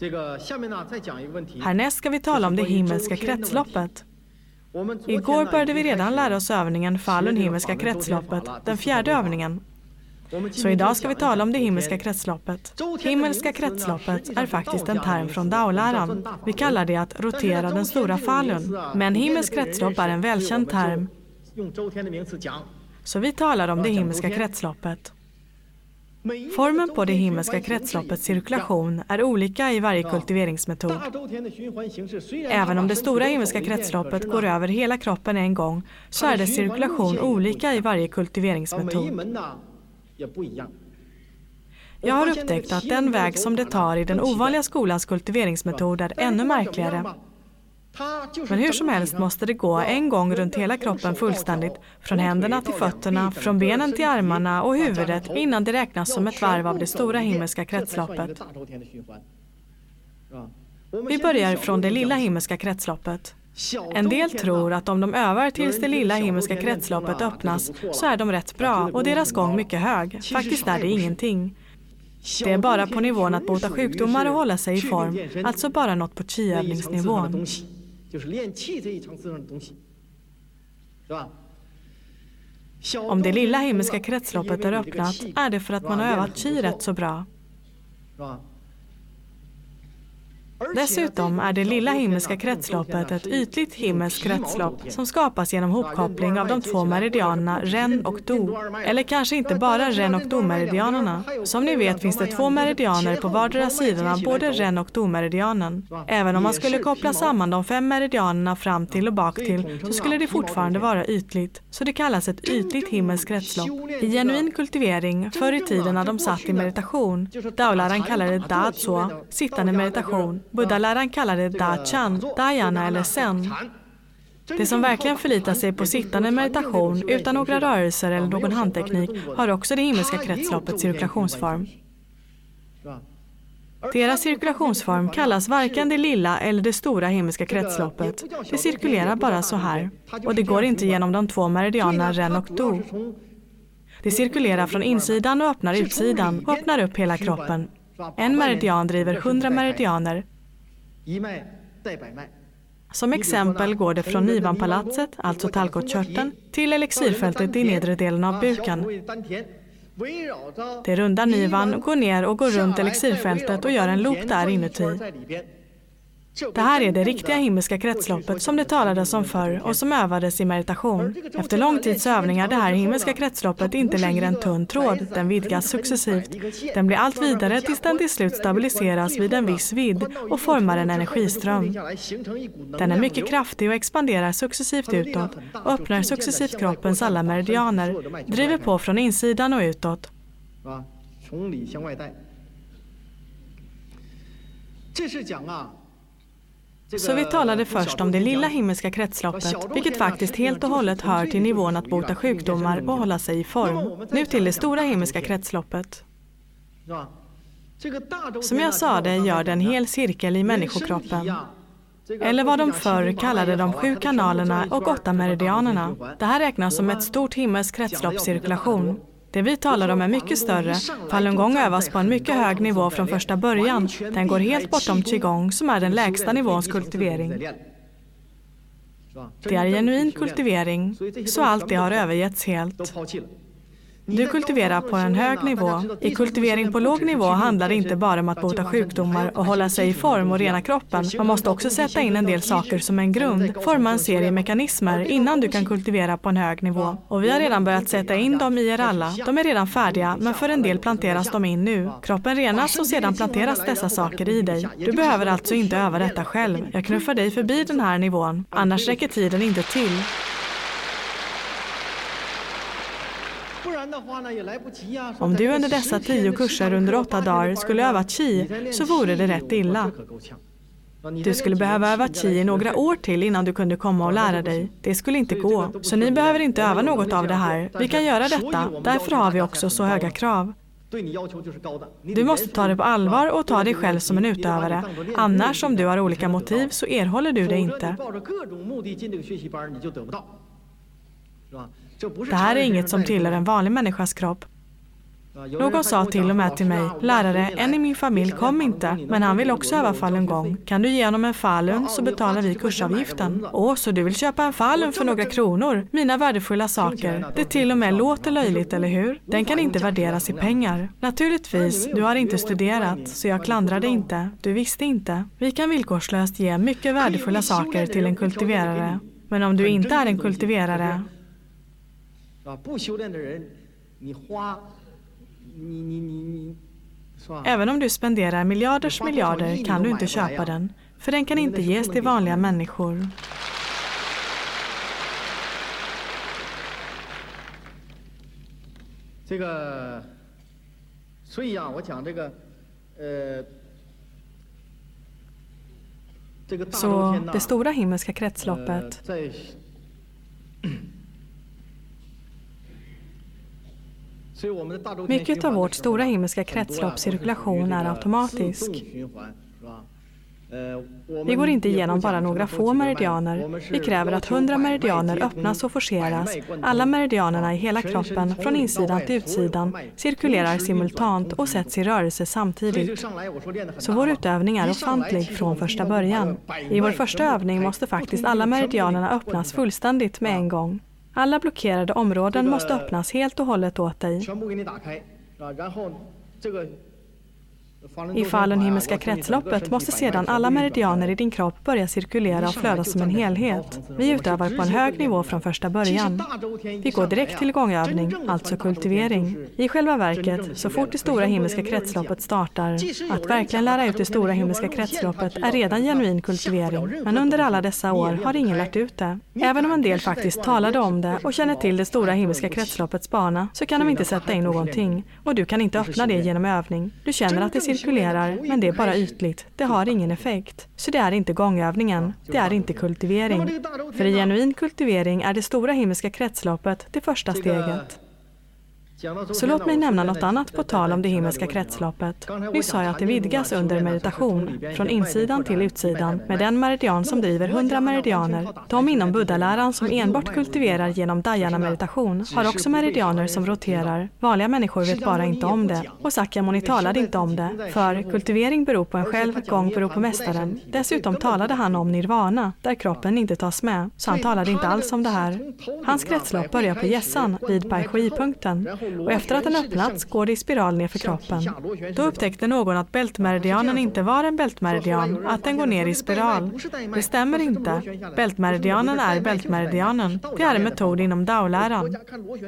S1: Härnäst ska vi tala om det himmelska kretsloppet. Igår började vi redan lära oss övningen Falun himmelska kretsloppet, den 4:e övningen. Så idag ska vi tala om det himmelska kretsloppet. Himmelska kretsloppet är faktiskt en term från Dao-läran. Vi kallar det att rotera den stora falun. Men himmelsk kretslopp är en välkänd term. Så vi talar om det himmelska kretsloppet. Formen på det himmelska kretsloppets cirkulation är olika i varje kultiveringsmetod. Även om det stora himmelska kretsloppet går över hela kroppen en gång, så är dess cirkulation olika i varje kultiveringsmetod. Jag har upptäckt att den väg som det tar i den ovanliga skolans kultiveringsmetod är ännu märkligare. Men hur som helst måste det gå en gång runt hela kroppen fullständigt, från händerna till fötterna, från benen till armarna och huvudet, innan det räknas som ett varv av det stora himmelska kretsloppet. Vi börjar från det lilla himmelska kretsloppet. En del tror att om de övar tills det lilla himmelska kretsloppet öppnas så är de rätt bra och deras gång mycket hög. Faktiskt är det ingenting. Det är bara på nivån att bota sjukdomar och hålla sig i form, alltså bara något på qi-övningsnivån. Om det lilla himmelska kretsloppet är öppnat är det för att man har övat qi rätt så bra. Dessutom är det lilla himmelska kretsloppet ett ytligt himmelskt kretslopp som skapas genom hopkoppling av de två meridianerna Ren och Do. Eller kanske inte bara Ren och Do-meridianerna. Som ni vet finns det 2 meridianer på vardera sidan av både Ren och Do-meridianen. Även om man skulle koppla samman de 5 meridianerna fram till och bak till så skulle det fortfarande vara ytligt. Så det kallas ett ytligt himmelskt kretslopp. I genuin kultivering, förr i tiden när de satt i meditation. Dao-läran kallar det Da Tso, sittande meditation. Buddha-läran kallar det Da Chan, Dhyana eller Zen. Det som verkligen förlitar sig på sittande meditation utan några rörelser eller någon handteknik har också det himmelska kretsloppets cirkulationsform. Deras cirkulationsform kallas varken det lilla eller det stora himmelska kretsloppet. Det cirkulerar bara så här. Och det går inte genom de 2 meridianerna Ren och Do. Det cirkulerar från insidan och öppnar utsidan och öppnar upp hela kroppen. En meridian driver 100 meridianer. Som exempel går det från Nivanpalatset, alltså tallkottkörteln, till elixirfältet i nedre delen av buken. Det rundar nivan, går ner och går runt elixirfältet och gör en loop där inuti. Det här är det riktiga himmelska kretsloppet som det talades om förr och som övades i meditation. Efter lång tids övningar är det här himmelska kretsloppet inte längre en tunn tråd, den vidgas successivt. Den blir allt vidare tills den till slut stabiliseras vid en viss vidd och formar en energiström. Den är mycket kraftig och expanderar successivt utåt och öppnar successivt kroppens alla meridianer, driver på från insidan och utåt. Så vi talade först om det lilla himmelska kretsloppet, vilket faktiskt helt och hållet hör till nivån att bota sjukdomar och hålla sig i form. Nu till det stora himmelska kretsloppet. Som jag sa det gör det en hel cirkel i människokroppen. Eller vad de förr kallade de 7 kanalerna och 8 meridianerna. Det här räknas som ett stort himmelskt kretsloppscirkulation. Det vi talar om är mycket större. Falungong övas på en mycket hög nivå från första början. Den går helt bortom qigong som är den lägsta nivåns kultivering. Det är genuin kultivering, så allt det har övergetts helt. Du kultiverar på en hög nivå. I kultivering på låg nivå handlar det inte bara om att bota sjukdomar och hålla sig i form och rena kroppen. Man måste också sätta in en del saker som en grund, forma en serie mekanismer innan du kan kultivera på en hög nivå. Och vi har redan börjat sätta in dem i er alla. De är redan färdiga, men för en del planteras de in nu. Kroppen renas och sedan planteras dessa saker i dig. Du behöver alltså inte öva detta själv. Jag knuffar dig förbi den här nivån. Annars räcker tiden inte till. Om du under dessa 10 kurser under 8 dagar skulle öva qi så vore det rätt illa. Du skulle behöva öva qi i några år till innan du kunde komma och lära dig. Det skulle inte gå. Så ni behöver inte öva något av det här. Vi kan göra detta. Därför har vi också så höga krav. Du måste ta det på allvar och ta dig själv som en utövare. Annars om du har olika motiv så erhåller du det inte. Det här är inget som tillhör en vanlig människas kropp. Någon sa till och med till mig, lärare, en i min familj kom inte, men han vill också öva falungong. Kan du ge honom en falun så betalar vi kursavgiften. Så du vill köpa en falun för några kronor? Mina värdefulla saker. Det till och med låter löjligt, eller hur? Den kan inte värderas i pengar. Naturligtvis, du har inte studerat, så jag klandrar dig inte. Du visste inte. Vi kan villkorslöst ge mycket värdefulla saker till en kultiverare. Men om du inte är en kultiverare... Även om du spenderar miljarders miljarder kan du inte köpa den, för den kan inte ges till vanliga människor. Så det stora himmelska kretsloppet. Mycket av vårt stora himmelska kretsloppscirkulation är automatisk. Vi går inte igenom bara några få meridianer. Vi kräver att 100 meridianer öppnas och forceras. Alla meridianerna i hela kroppen, från insidan till utsidan, cirkulerar simultant och sätts i rörelse samtidigt. Så vår utövning är ofantlig från första början. I vår första övning måste faktiskt alla meridianerna öppnas fullständigt med en gång. Alla blockerade områden måste öppnas helt och hållet åt dig. I fallen himmelska kretsloppet måste sedan alla meridianer i din kropp börja cirkulera och flöda som en helhet. Vi utövar på en hög nivå från första början. Vi går direkt till gångövning, alltså kultivering. I själva verket, så fort det stora himmelska kretsloppet startar, att verkligen lära ut det stora himmelska kretsloppet är redan genuin kultivering. Men under alla dessa år har ingen lärt ut det. Även om en del faktiskt talade om det och känner till det stora himmelska kretsloppets bana, så kan de inte sätta in någonting. Och du kan inte öppna det genom övning. Du känner att det cirkulerar, men det är bara ytligt. Det har ingen effekt. Så det är inte gångövningen. Det är inte kultivering. För i genuin kultivering är det stora himmelska kretsloppet det första steget. Så låt mig nämna något annat på tal om det himmelska kretsloppet. Nyss sa jag att det vidgas under meditation, från insidan till utsidan, med en meridian som driver 100 meridianer. De inom buddhaläran som enbart kultiverar genom dhyana-meditation har också meridianer som roterar. Vanliga människor vet bara inte om det. Och Sakyamuni talade inte om det, för kultivering beror på en själv, gång beror på mästaren. Dessutom talade han om nirvana, där kroppen inte tas med, så han talade inte alls om det här. Hans kretslopp börjar på hjässan vid Pai Shui-punkten, och efter att den öppnats går det i spiral ner för kroppen. Då upptäckte någon att bältmeridianen inte var en bältmeridian, att den går ner i spiral. Det stämmer inte. Bältmeridianen är bältmeridianen. Det är en metod inom Dao-läran.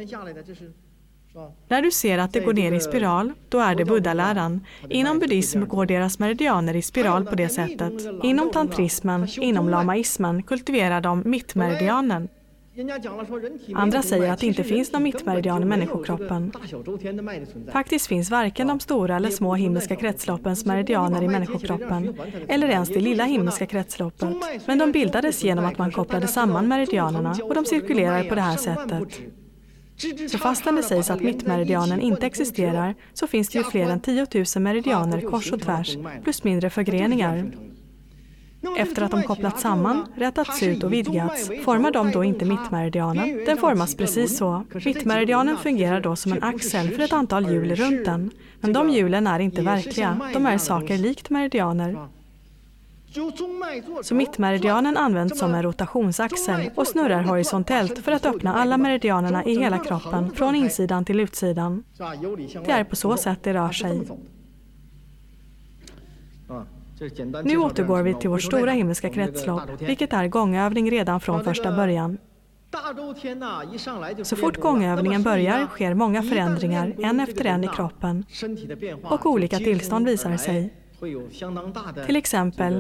S1: När du ser att det går ner i spiral, då är det buddhaläran. Inom buddhism går deras meridianer i spiral på det sättet. Inom tantrismen, inom lamaismen kultiverar de mittmeridianen. Andra säger att det inte finns någon mittmeridian i människokroppen. Faktiskt finns varken de stora eller små himmelska kretsloppens meridianer i människokroppen, eller ens det lilla himmelska kretsloppet. Men de bildades genom att man kopplade samman meridianerna, och de cirkulerar på det här sättet. Så fastän det sägs att mittmeridianen inte existerar, så finns det ju fler än 10 000 meridianer kors och tvärs, plus mindre förgreningar. Efter att de kopplats samman, rättats ut och vidgats, formar de då inte mittmeridianen. Den formas precis så. Mittmeridianen fungerar då som en axel för ett antal hjul runt den. Men de hjulen är inte verkliga, de är saker likt meridianer. Så mittmeridianen används som en rotationsaxel och snurrar horisontellt för att öppna alla meridianerna i hela kroppen, från insidan till utsidan. Det är på så sätt det rör sig. Nu återgår vi till vårt stora himmelska kretslopp, vilket är gångövning redan från första början. Så fort gångövningen börjar sker många förändringar, en efter en i kroppen, och olika tillstånd visar sig. Till exempel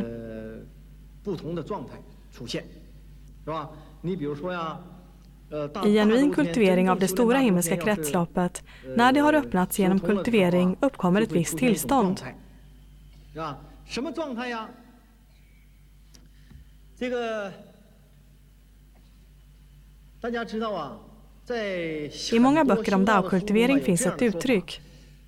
S1: i genuin kultivering av det stora himmelska kretsloppet, när det har öppnats genom kultivering, uppkommer ett visst tillstånd. I många böcker om Dao-kultivering finns ett uttryck: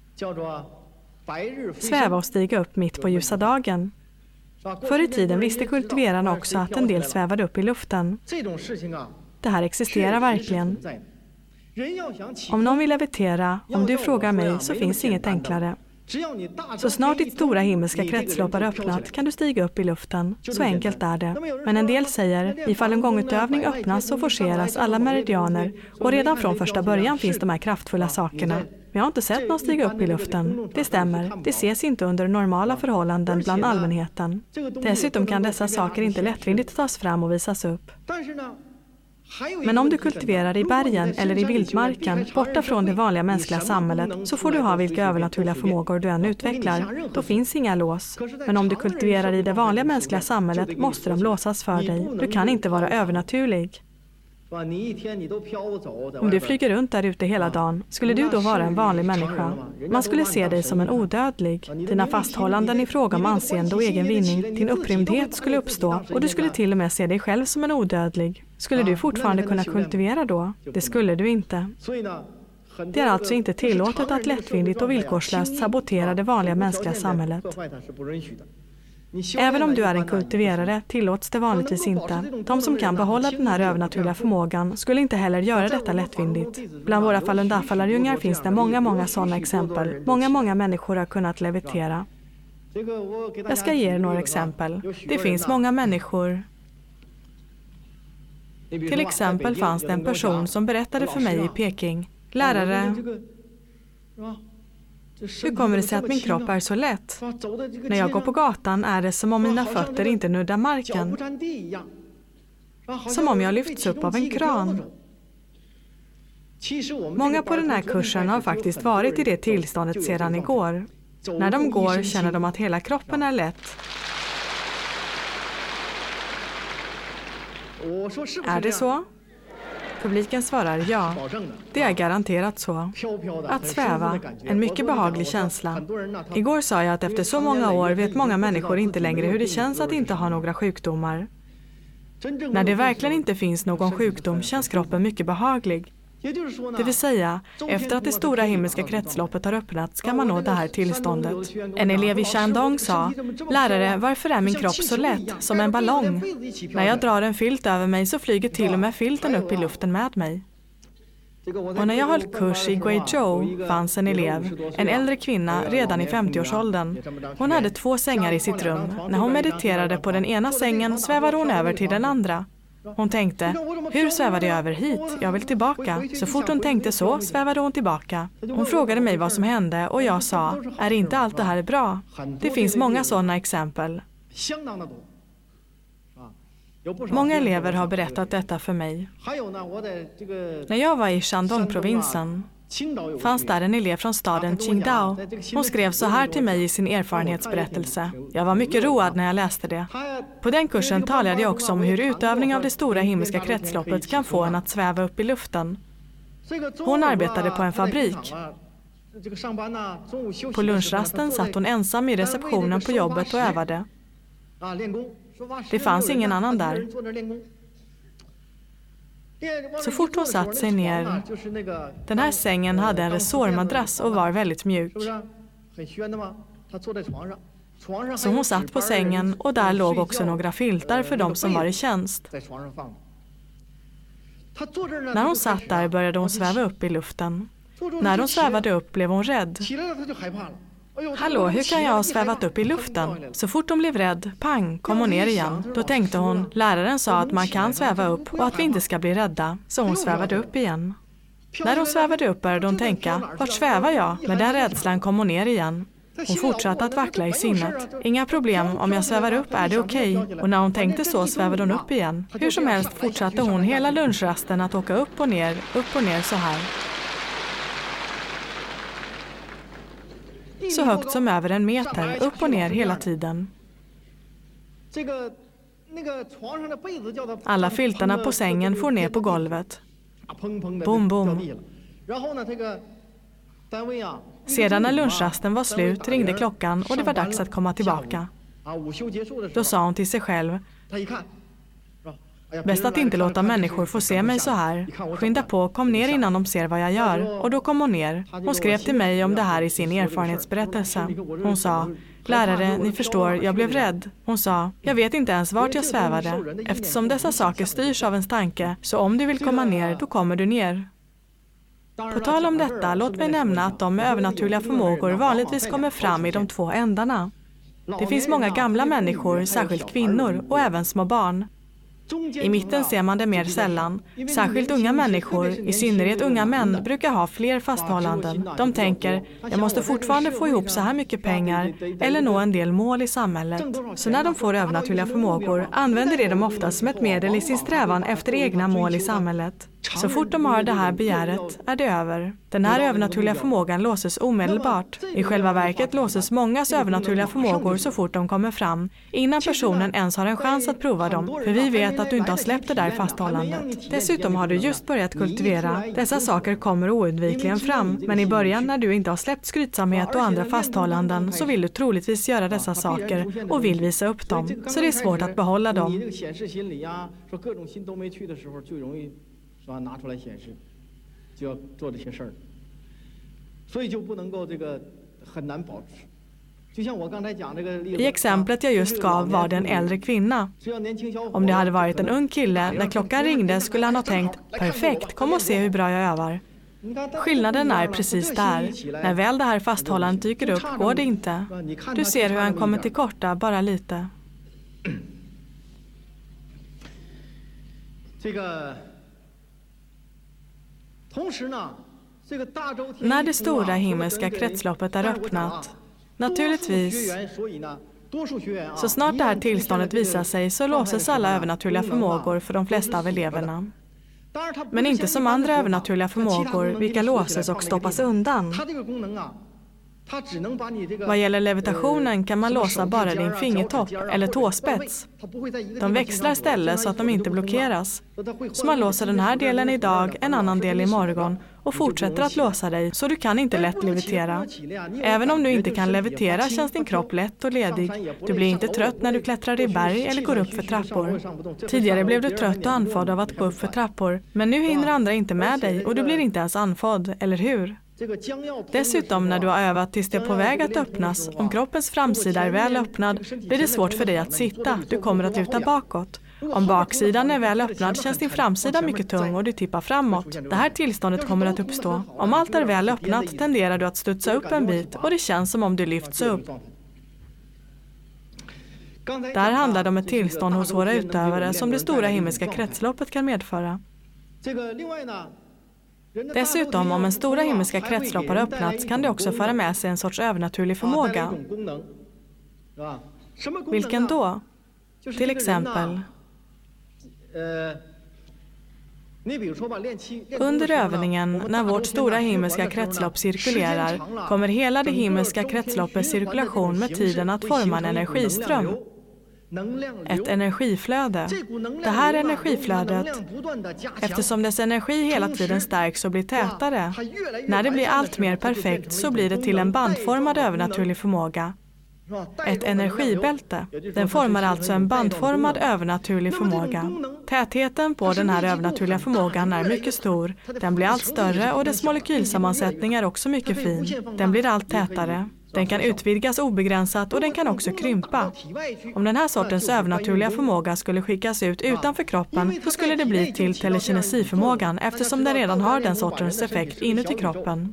S1: sväva och stiga upp mitt på ljusa dagen. Förr i tiden visste kultiverarna också att en del svävade upp i luften. Det här existerar verkligen. Om någon vill levitera, om du frågar mig, så finns inget enklare. Så snart ditt stora himmelska kretslopp är öppnat kan du stiga upp i luften. Så enkelt är det. Men en del säger, ifall en gångutövning öppnas så forceras alla meridianer, och redan från första början finns de här kraftfulla sakerna. Vi har inte sett någon stiga upp i luften. Det stämmer. Det ses inte under normala förhållanden bland allmänheten. Dessutom kan dessa saker inte lättvindigt tas fram och visas upp. Men om du kultiverar i bergen eller i vildmarken, borta från det vanliga mänskliga samhället, så får du ha vilka övernaturliga förmågor du än utvecklar. Då finns inga lås. Men om du kultiverar i det vanliga mänskliga samhället måste de låsas för dig. Du kan inte vara övernaturlig. Om du flyger runt där ute hela dagen, skulle du då vara en vanlig människa? Man skulle se dig som en odödlig. Dina fasthållanden i fråga om anseende och egen vinning, din upprymdhet skulle uppstå, och du skulle till och med se dig själv som en odödlig. Skulle du fortfarande kunna kultivera då? Det skulle du inte. Det är alltså inte tillåtet att lättvindigt och villkorslöst sabotera det vanliga mänskliga samhället. Även om du är en kultiverare tillåts det vanligtvis inte. De som kan behålla den här övernaturliga förmågan skulle inte heller göra detta lättvindigt. Bland våra Falun Dafa-lärjungar finns det många sådana exempel. Många människor har kunnat levitera. Jag ska ge er några exempel. Det finns många människor. Till exempel fanns det en person som berättade för mig i Peking: lärare, hur kommer det sig att min kropp är så lätt? När jag går på gatan är det som om mina fötter inte nuddar marken. Som om jag lyfts upp av en kran. Många på den här kursen har faktiskt varit i det tillståndet sedan igår. När de går känner de att hela kroppen är lätt. Är det så? Publiken svarar ja. Det är garanterat så. Att sväva, en mycket behaglig känsla. Igår sa jag att efter så många år vet många människor inte längre hur det känns att inte ha några sjukdomar. När det verkligen inte finns någon sjukdom känns kroppen mycket behaglig. Det vill säga, efter att det stora himmelska kretsloppet har öppnats kan man nå det här tillståndet. En elev i Shandong sa, lärare, varför är min kropp så lätt, som en ballong? När jag drar en filt över mig så flyger till och med filten upp i luften med mig. Och när jag höll kurs i Guizhou fanns en elev, en äldre kvinna redan i 50-årsåldern. Hon hade 2 sängar i sitt rum. När hon mediterade på den ena sängen svävade hon över till den andra. Hon tänkte, hur svävade jag över hit? Jag vill tillbaka. Så fort hon tänkte så svävade hon tillbaka. Hon frågade mig vad som hände och jag sa, är inte allt det här bra? Det finns många sådana exempel. Många elever har berättat detta för mig. När jag var i Shandong-provinsen fanns där en elev från staden Qingdao. Hon skrev så här till mig i sin erfarenhetsberättelse. Jag var mycket road när jag läste det. På den kursen talade jag också om hur utövning av det stora himmelska kretsloppet kan få en att sväva upp i luften. Hon arbetade på en fabrik. På lunchrasten satt hon ensam i receptionen på jobbet och övade. Det fanns ingen annan där. Så fort hon satt sig ner, den här sängen hade en resårmadrass och var väldigt mjuk. Så hon satt på sängen och där låg också några filtar för de som var i tjänst. När hon satt där började hon sväva upp i luften. När hon svävade upp blev hon rädd. Hallå, hur kan jag ha svävat upp i luften? Så fort hon blev rädd, pang, kom hon ner igen. Då tänkte hon, läraren sa att man kan sväva upp och att vi inte ska bli rädda. Så hon svävade upp igen. När hon svävade upp började hon tänka, vart svävar jag? Med den rädslan kom hon ner igen. Hon fortsatte att vackla i sinnet. Inga problem, om jag svävar upp är det okej. Och när hon tänkte så svävade hon upp igen. Hur som helst fortsatte hon hela lunchrasten att åka upp och ner så här. Så högt som över 1 meter, upp och ner hela tiden. Alla filtarna på sängen får ner på golvet. Boom, boom. Sedan när lunchrasten var slut ringde klockan och det var dags att komma tillbaka. Då sa hon till sig själv, bäst att inte låta människor få se mig så här. Skynda på, kom ner innan de ser vad jag gör. Och då kom hon ner. Hon skrev till mig om det här i sin erfarenhetsberättelse. Hon sa, lärare, ni förstår, jag blev rädd. Hon sa, jag vet inte ens vart jag svävade. Eftersom dessa saker styrs av ens tanke, så om du vill komma ner, då kommer du ner. På tal om detta, låt mig nämna att de med övernaturliga förmågor vanligtvis kommer fram i de 2 ändarna. Det finns många gamla människor, särskilt kvinnor och även små barn. I mitten ser man det mer sällan. Särskilt unga människor, i synnerhet unga män, brukar ha fler fasthållanden. De tänker, jag måste fortfarande få ihop så här mycket pengar eller nå en del mål i samhället. Så när de får övernaturliga förmågor använder de ofta som ett medel i sin strävan efter egna mål i samhället. Så fort de har det här begäret är det över. Den här övernaturliga förmågan låses omedelbart. I själva verket låses mångas övernaturliga förmågor så fort de kommer fram, innan personen ens har en chans att prova dem. För vi vet att du inte har släppt det där fasthållandet. Dessutom har du just börjat kultivera. Dessa saker kommer oundvikligen fram, men i början när du inte har släppt skrytsamhet och andra fasthållanden så vill du troligtvis göra dessa saker och vill visa upp dem. Så det är svårt att behålla dem. I exemplet jag just gav var det en äldre kvinna. Om det hade varit en ung kille, när klockan ringde skulle han ha tänkt, perfekt, kom och se hur bra jag övar. Skillnaden är precis där. När väl det här fasthållandet dyker upp går det inte. Du ser hur han kommer till korta, bara lite. När det stora himmelska kretsloppet är öppnat, naturligtvis, så snart det här tillståndet visar sig så låses alla övernaturliga förmågor för de flesta av eleverna. Men inte som andra övernaturliga förmågor, vilka låses och stoppas undan. Vad gäller levitationen kan man låsa bara din fingertopp eller tåspets. De växlar istället så att de inte blockeras. Så man låser den här delen idag, en annan del imorgon och fortsätter att låsa dig, så du kan inte lätt levitera. Även om du inte kan levitera känns din kropp lätt och ledig. Du blir inte trött när du klättrar i berg eller går upp för trappor. Tidigare blev du trött och andfådd av att gå upp för trappor, men nu hinner andra inte med dig och du blir inte ens andfådd, eller hur? Dessutom när du har övat tills det är på väg att öppnas, om kroppens framsida är väl öppnad, blir det svårt för dig att sitta, du kommer att luta bakåt. Om baksidan är väl öppnad känns din framsida mycket tung och du tippar framåt. Det här tillståndet kommer att uppstå. Om allt är väl öppnat tenderar du att studsa upp en bit och det känns som om du lyfts upp. Det här handlar om ett tillstånd hos våra utövare som det stora himmelska kretsloppet kan medföra. Dessutom, om en stora himmelska kretslopp har öppnats kan det också föra med sig en sorts övernaturlig förmåga. Vilken då? Till exempel, under övningen, när vårt stora himmelska kretslopp cirkulerar, kommer hela det himmelska kretsloppets cirkulation med tiden att forma en energiström. Ett energiflöde. Det här energiflödet, eftersom dess energi hela tiden stärks och blir tätare, när det blir allt mer perfekt så blir det till en bandformad övernaturlig förmåga. Ett energibälte. Den formar alltså en bandformad övernaturlig förmåga. Tätheten på den här övernaturliga förmågan är mycket stor. Den blir allt större och dess molekylsammansättning är också mycket fin. Den blir allt tätare. Den kan utvidgas obegränsat och den kan också krympa. Om den här sortens övernaturliga förmåga skulle skickas ut utanför kroppen så skulle det bli till telekinesiförmågan eftersom den redan har den sortens effekt inuti kroppen.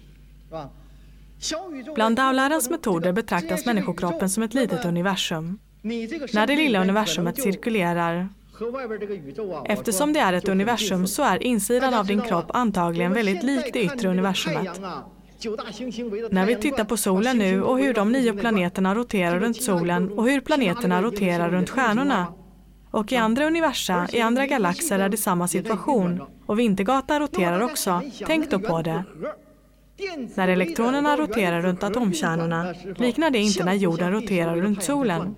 S1: Bland Daolärans metoder betraktas människokroppen som ett litet universum. När det lilla universumet cirkulerar, eftersom det är ett universum så är insidan av din kropp antagligen väldigt lik det yttre universumet. När vi tittar på solen nu och hur de 9 planeterna roterar runt solen och hur planeterna roterar runt stjärnorna. Och i andra universa, i andra galaxer är det samma situation. Och Vintergatan roterar också. Tänk då på det. När elektronerna roterar runt atomkärnorna liknar det inte när jorden roterar runt solen.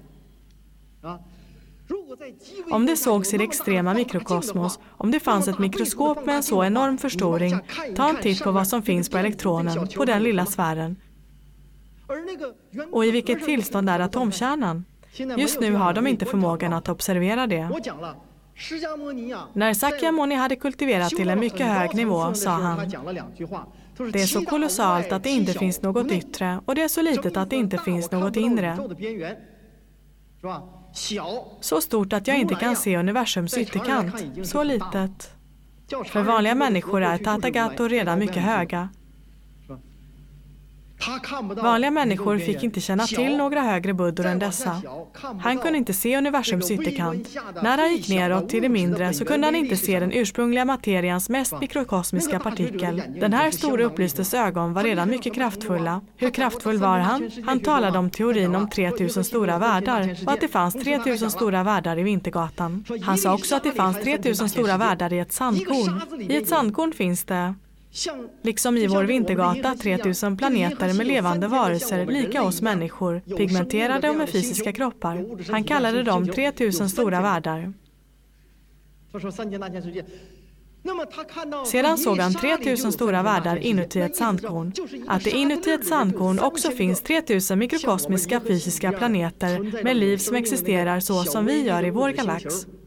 S1: Om det sågs i det extrema mikrokosmos, om det fanns ett mikroskop med en så enorm förstoring, ta en titt på vad som finns på elektronen, på den lilla sfären. Och i vilket tillstånd är atomkärnan? Just nu har de inte förmågan att observera det. När Sakyamuni hade kultiverat till en mycket hög nivå sa han: det är så kolossalt att det inte finns något yttre och det är så litet att det inte finns något inre. Så stort att jag inte kan se universums ytterkant. Så litet. För vanliga människor är Tathagata redan mycket höga. Vanliga människor fick inte känna till några högre buddhor än dessa. Han kunde inte se universums ytterkant. När han gick neråt till det mindre så kunde han inte se den ursprungliga materians mest mikrokosmiska partikel. Den här stora upplystes ögon var redan mycket kraftfulla. Hur kraftfull var han? Han talade om teorin om 3000 stora världar och att det fanns 3000 stora världar i Vintergatan. Han sa också att det fanns 3000 stora världar i ett sandkorn. I ett sandkorn finns det, liksom i vår Vintergata, 3000 planeter med levande varelser, lika oss människor, pigmenterade och med fysiska kroppar. Han kallade dem 3000 stora världar. Sedan såg han 3000 stora världar inuti ett sandkorn. Att det inuti ett sandkorn också finns 3000 mikrokosmiska fysiska planeter med liv som existerar så som vi gör i vår galax.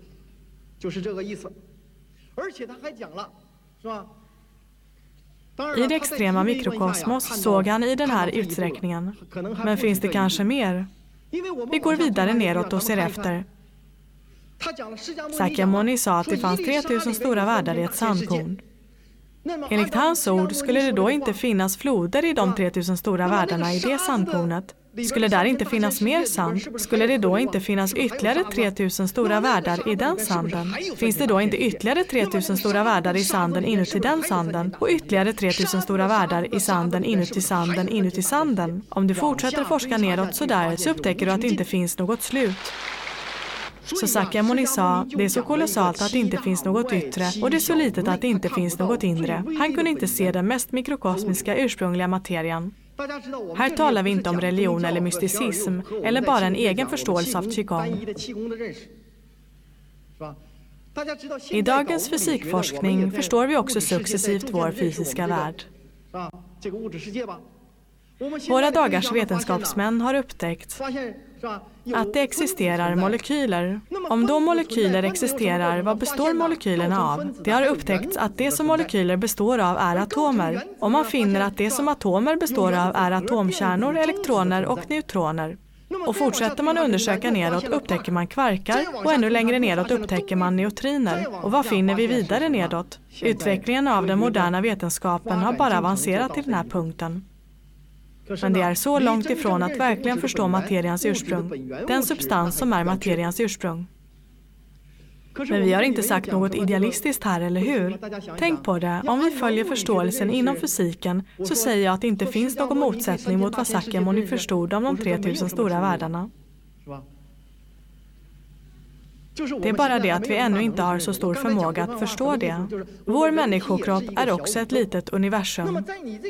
S1: I det extrema mikrokosmos såg han i den här utsträckningen. Men finns det kanske mer? Vi går vidare neråt och ser efter. Sakyamuni sa att det fanns 3000 stora världar i ett sandkorn. Enligt hans ord skulle det då inte finnas floder i de 3000 stora världarna i det sandkornet. Skulle där inte finnas mer sand? Skulle det då inte finnas ytterligare 3000 stora världar i den sanden? Finns det då inte ytterligare 3000 stora världar i sanden inuti den sanden? Och ytterligare 3000 stora världar i sanden inuti sanden inuti sanden? Om du fortsätter forska neråt så där så upptäcker du att det inte finns något slut. Så Sakyamuni sa, det är så kolossalt att det inte finns något yttre och det är så litet att det inte finns något inre. Han kunde inte se den mest mikrokosmiska ursprungliga materian. Här talar vi inte om religion eller mysticism eller bara en egen förståelse av qigong. I dagens fysikforskning förstår vi också successivt vår fysiska värld. Våra dagars vetenskapsmän har upptäckt att det existerar molekyler. Om då molekyler existerar, vad består molekylerna av? Det har upptäckts att det som molekyler består av är atomer. Och man finner att det som atomer består av är atomkärnor, elektroner och neutroner. Och fortsätter man undersöka nedåt upptäcker man kvarkar och ännu längre nedåt upptäcker man neutriner. Och vad finner vi vidare nedåt? Utvecklingen av den moderna vetenskapen har bara avancerat till den här punkten. Men det är så långt ifrån att verkligen förstå materians ursprung, den substans som är materians ursprung. Men vi har inte sagt något idealistiskt här, eller hur? Tänk på det, om vi följer förståelsen inom fysiken så säger jag att det inte finns någon motsättning mot vad Sakyamuni förstod om de 3000 stora världarna. Det är bara det att vi ännu inte har så stor förmåga att förstå det. Vår människokropp är också ett litet universum.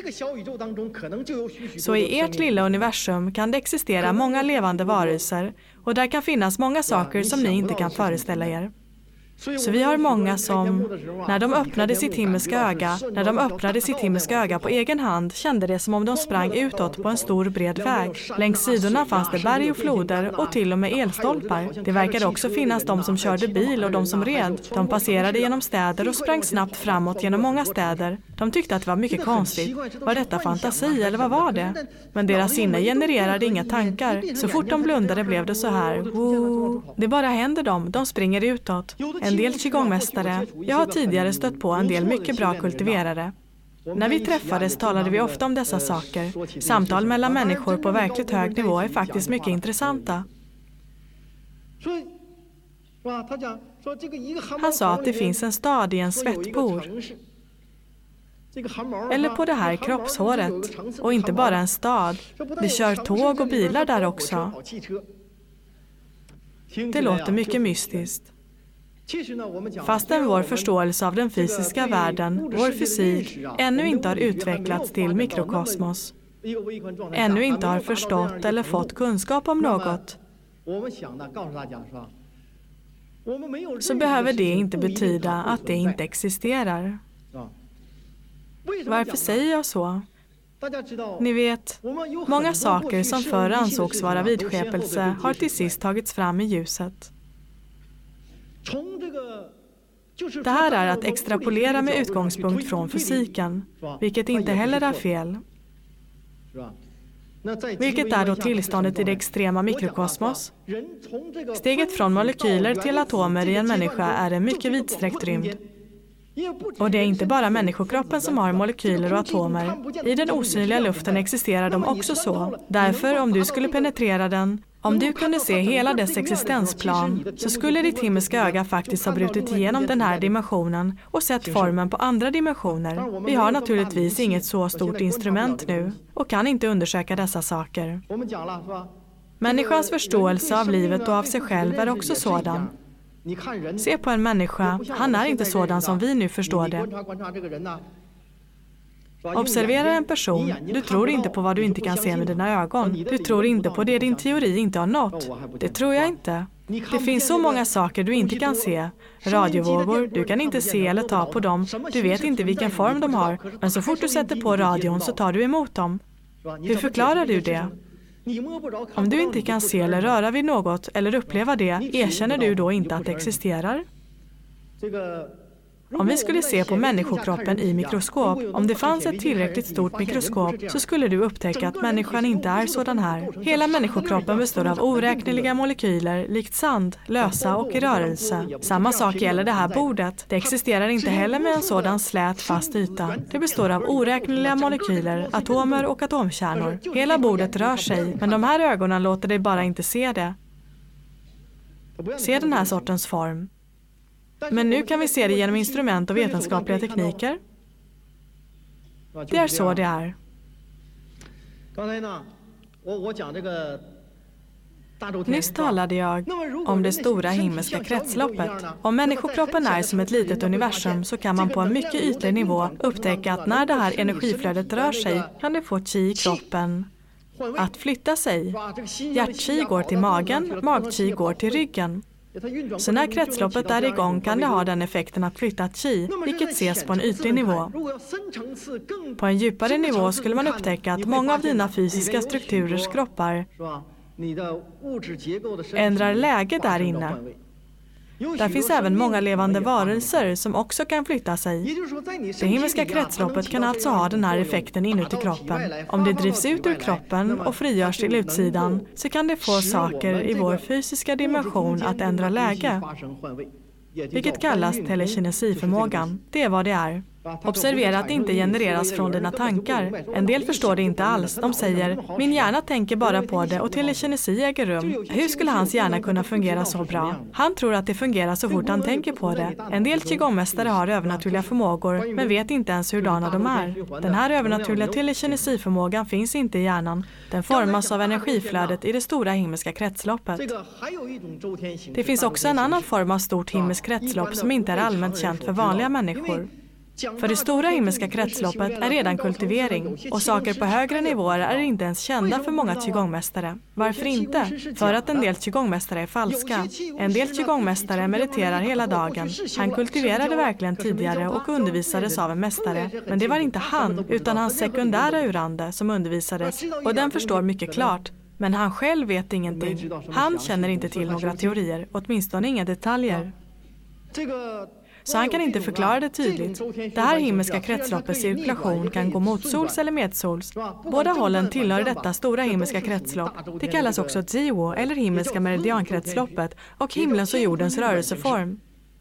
S1: Så i ert lilla universum kan det existera många levande varelser och där kan finnas många saker som ni inte kan föreställa er. Så vi har många som, när de öppnade sitt himmelska öga på egen hand, kände det som om de sprang utåt på en stor bred väg. Längs sidorna fanns det berg och floder och till och med elstolpar. Det verkade också finnas de som körde bil och de som red. De passerade genom städer och sprang snabbt framåt genom många städer. De tyckte att det var mycket konstigt. Var detta fantasi eller vad var det? Men deras sinne genererade inga tankar. Så fort de blundade blev det så här. Woo. Det bara händer dem. De springer utåt. En del qigongmästare. Jag har tidigare stött på en del mycket bra kultiverare. När vi träffades talade vi ofta om dessa saker. Samtal mellan människor på verkligt hög nivå är faktiskt mycket intressanta. Han sa att det finns en stad i en svettbor. Eller på det här kroppshåret. Och inte bara en stad. Vi kör tåg och bilar där också. Det låter mycket mystiskt. Fastän vår förståelse av den fysiska världen, vår fysik, ännu inte har utvecklats till mikrokosmos. Ännu inte har förstått eller fått kunskap om något. Så behöver det inte betyda att det inte existerar. Varför säger jag så? Ni vet, många saker som förr ansågs vara vidskepelse har till sist tagits fram i ljuset. Det här är att extrapolera med utgångspunkt från fysiken, vilket inte heller är fel. Vilket är då tillståndet i det extrema mikrokosmos? Steget från molekyler till atomer i en människa är en mycket vidsträckt rymd. Och det är inte bara människokroppen som har molekyler och atomer. I den osynliga luften existerar de också så. Därför, om du skulle penetrera den, om du kunde se hela dess existensplan, så skulle ditt himmelska öga faktiskt ha brutit igenom den här dimensionen och sett formen på andra dimensioner. Vi har naturligtvis inget så stort instrument nu och kan inte undersöka dessa saker. Människans förståelse av livet och av sig själv är också sådan. Se på en människa, han är inte sådan som vi nu förstår det. Observera en person, du tror inte på vad du inte kan se med dina ögon. Du tror inte på det din teori inte har nått. Det tror jag inte. Det finns så många saker du inte kan se. Radiovågor, du kan inte se eller ta på dem. Du vet inte vilken form de har. Men så fort du sätter på radion så tar du emot dem. Hur förklarar du det? Om du inte kan se eller röra vid något eller uppleva det, erkänner du då inte att det existerar? Om vi skulle se på människokroppen i mikroskop, om det fanns ett tillräckligt stort mikroskop, så skulle du upptäcka att människan inte är sådan här. Hela människokroppen består av oräkneliga molekyler, likt sand, lösa och i rörelse. Samma sak gäller det här bordet. Det existerar inte heller med en sådan slät fast yta. Det består av oräkneliga molekyler, atomer och atomkärnor. Hela bordet rör sig, men de här ögonen låter dig bara inte se det. Se den här sortens form. Men nu kan vi se det genom instrument och vetenskapliga tekniker. Det är så det är. Nyss talade jag om det stora himmelska kretsloppet. Om människokroppen är som ett litet universum så kan man på en mycket ytlig nivå upptäcka att när det här energiflödet rör sig kan det få qi i kroppen att flytta sig. Hjärt-qi går till magen, mag-qi går till ryggen. Så när kretsloppet är igång kan det ha den effekten att flytta qi, vilket ses på en ytlig nivå. På en djupare nivå skulle man upptäcka att många av dina fysiska strukturers kroppar ändrar läge där inne. Där finns även många levande varelser som också kan flytta sig. Det himmelska kretsloppet kan alltså ha den här effekten inuti kroppen. Om det drivs ut ur kroppen och frigörs till utsidan så kan det få saker i vår fysiska dimension att ändra läge. Vilket kallas telekinesiförmågan. Det är vad det är. Observera att det inte genereras från dina tankar. En del förstår det inte alls. De säger, min hjärna tänker bara på det och telekinesi äger rum. Hur skulle hans hjärna kunna fungera så bra? Han tror att det fungerar så fort han tänker på det. En del qigongmästare har övernaturliga förmågor men vet inte ens hurdana de är. Den här övernaturliga telekinesiförmågan finns inte i hjärnan. Den formas av energiflödet i det stora himmelska kretsloppet. Det finns också en annan form av stort himmelskt kretslopp som inte är allmänt känt för vanliga människor. För det stora himmelska kretsloppet är redan kultivering och saker på högre nivåer är inte ens kända för många qigongmästare. Varför inte? För att en del qigongmästare är falska. En del qigongmästare mediterar hela dagen. Han kultiverade verkligen tidigare och undervisades av en mästare. Men det var inte han utan hans sekundära urande som undervisades och den förstår mycket klart. Men han själv vet ingenting. Han känner inte till några teorier, åtminstone inga detaljer. Så han kan inte förklara det tydligt. Det här himmelska kretsloppets cirkulation kan gå motsols eller medsols. Båda hållen tillhör detta stora himmelska kretslopp. Det kallas också Jiwo eller himmelska meridiankretsloppet och himlens och jordens rörelseform.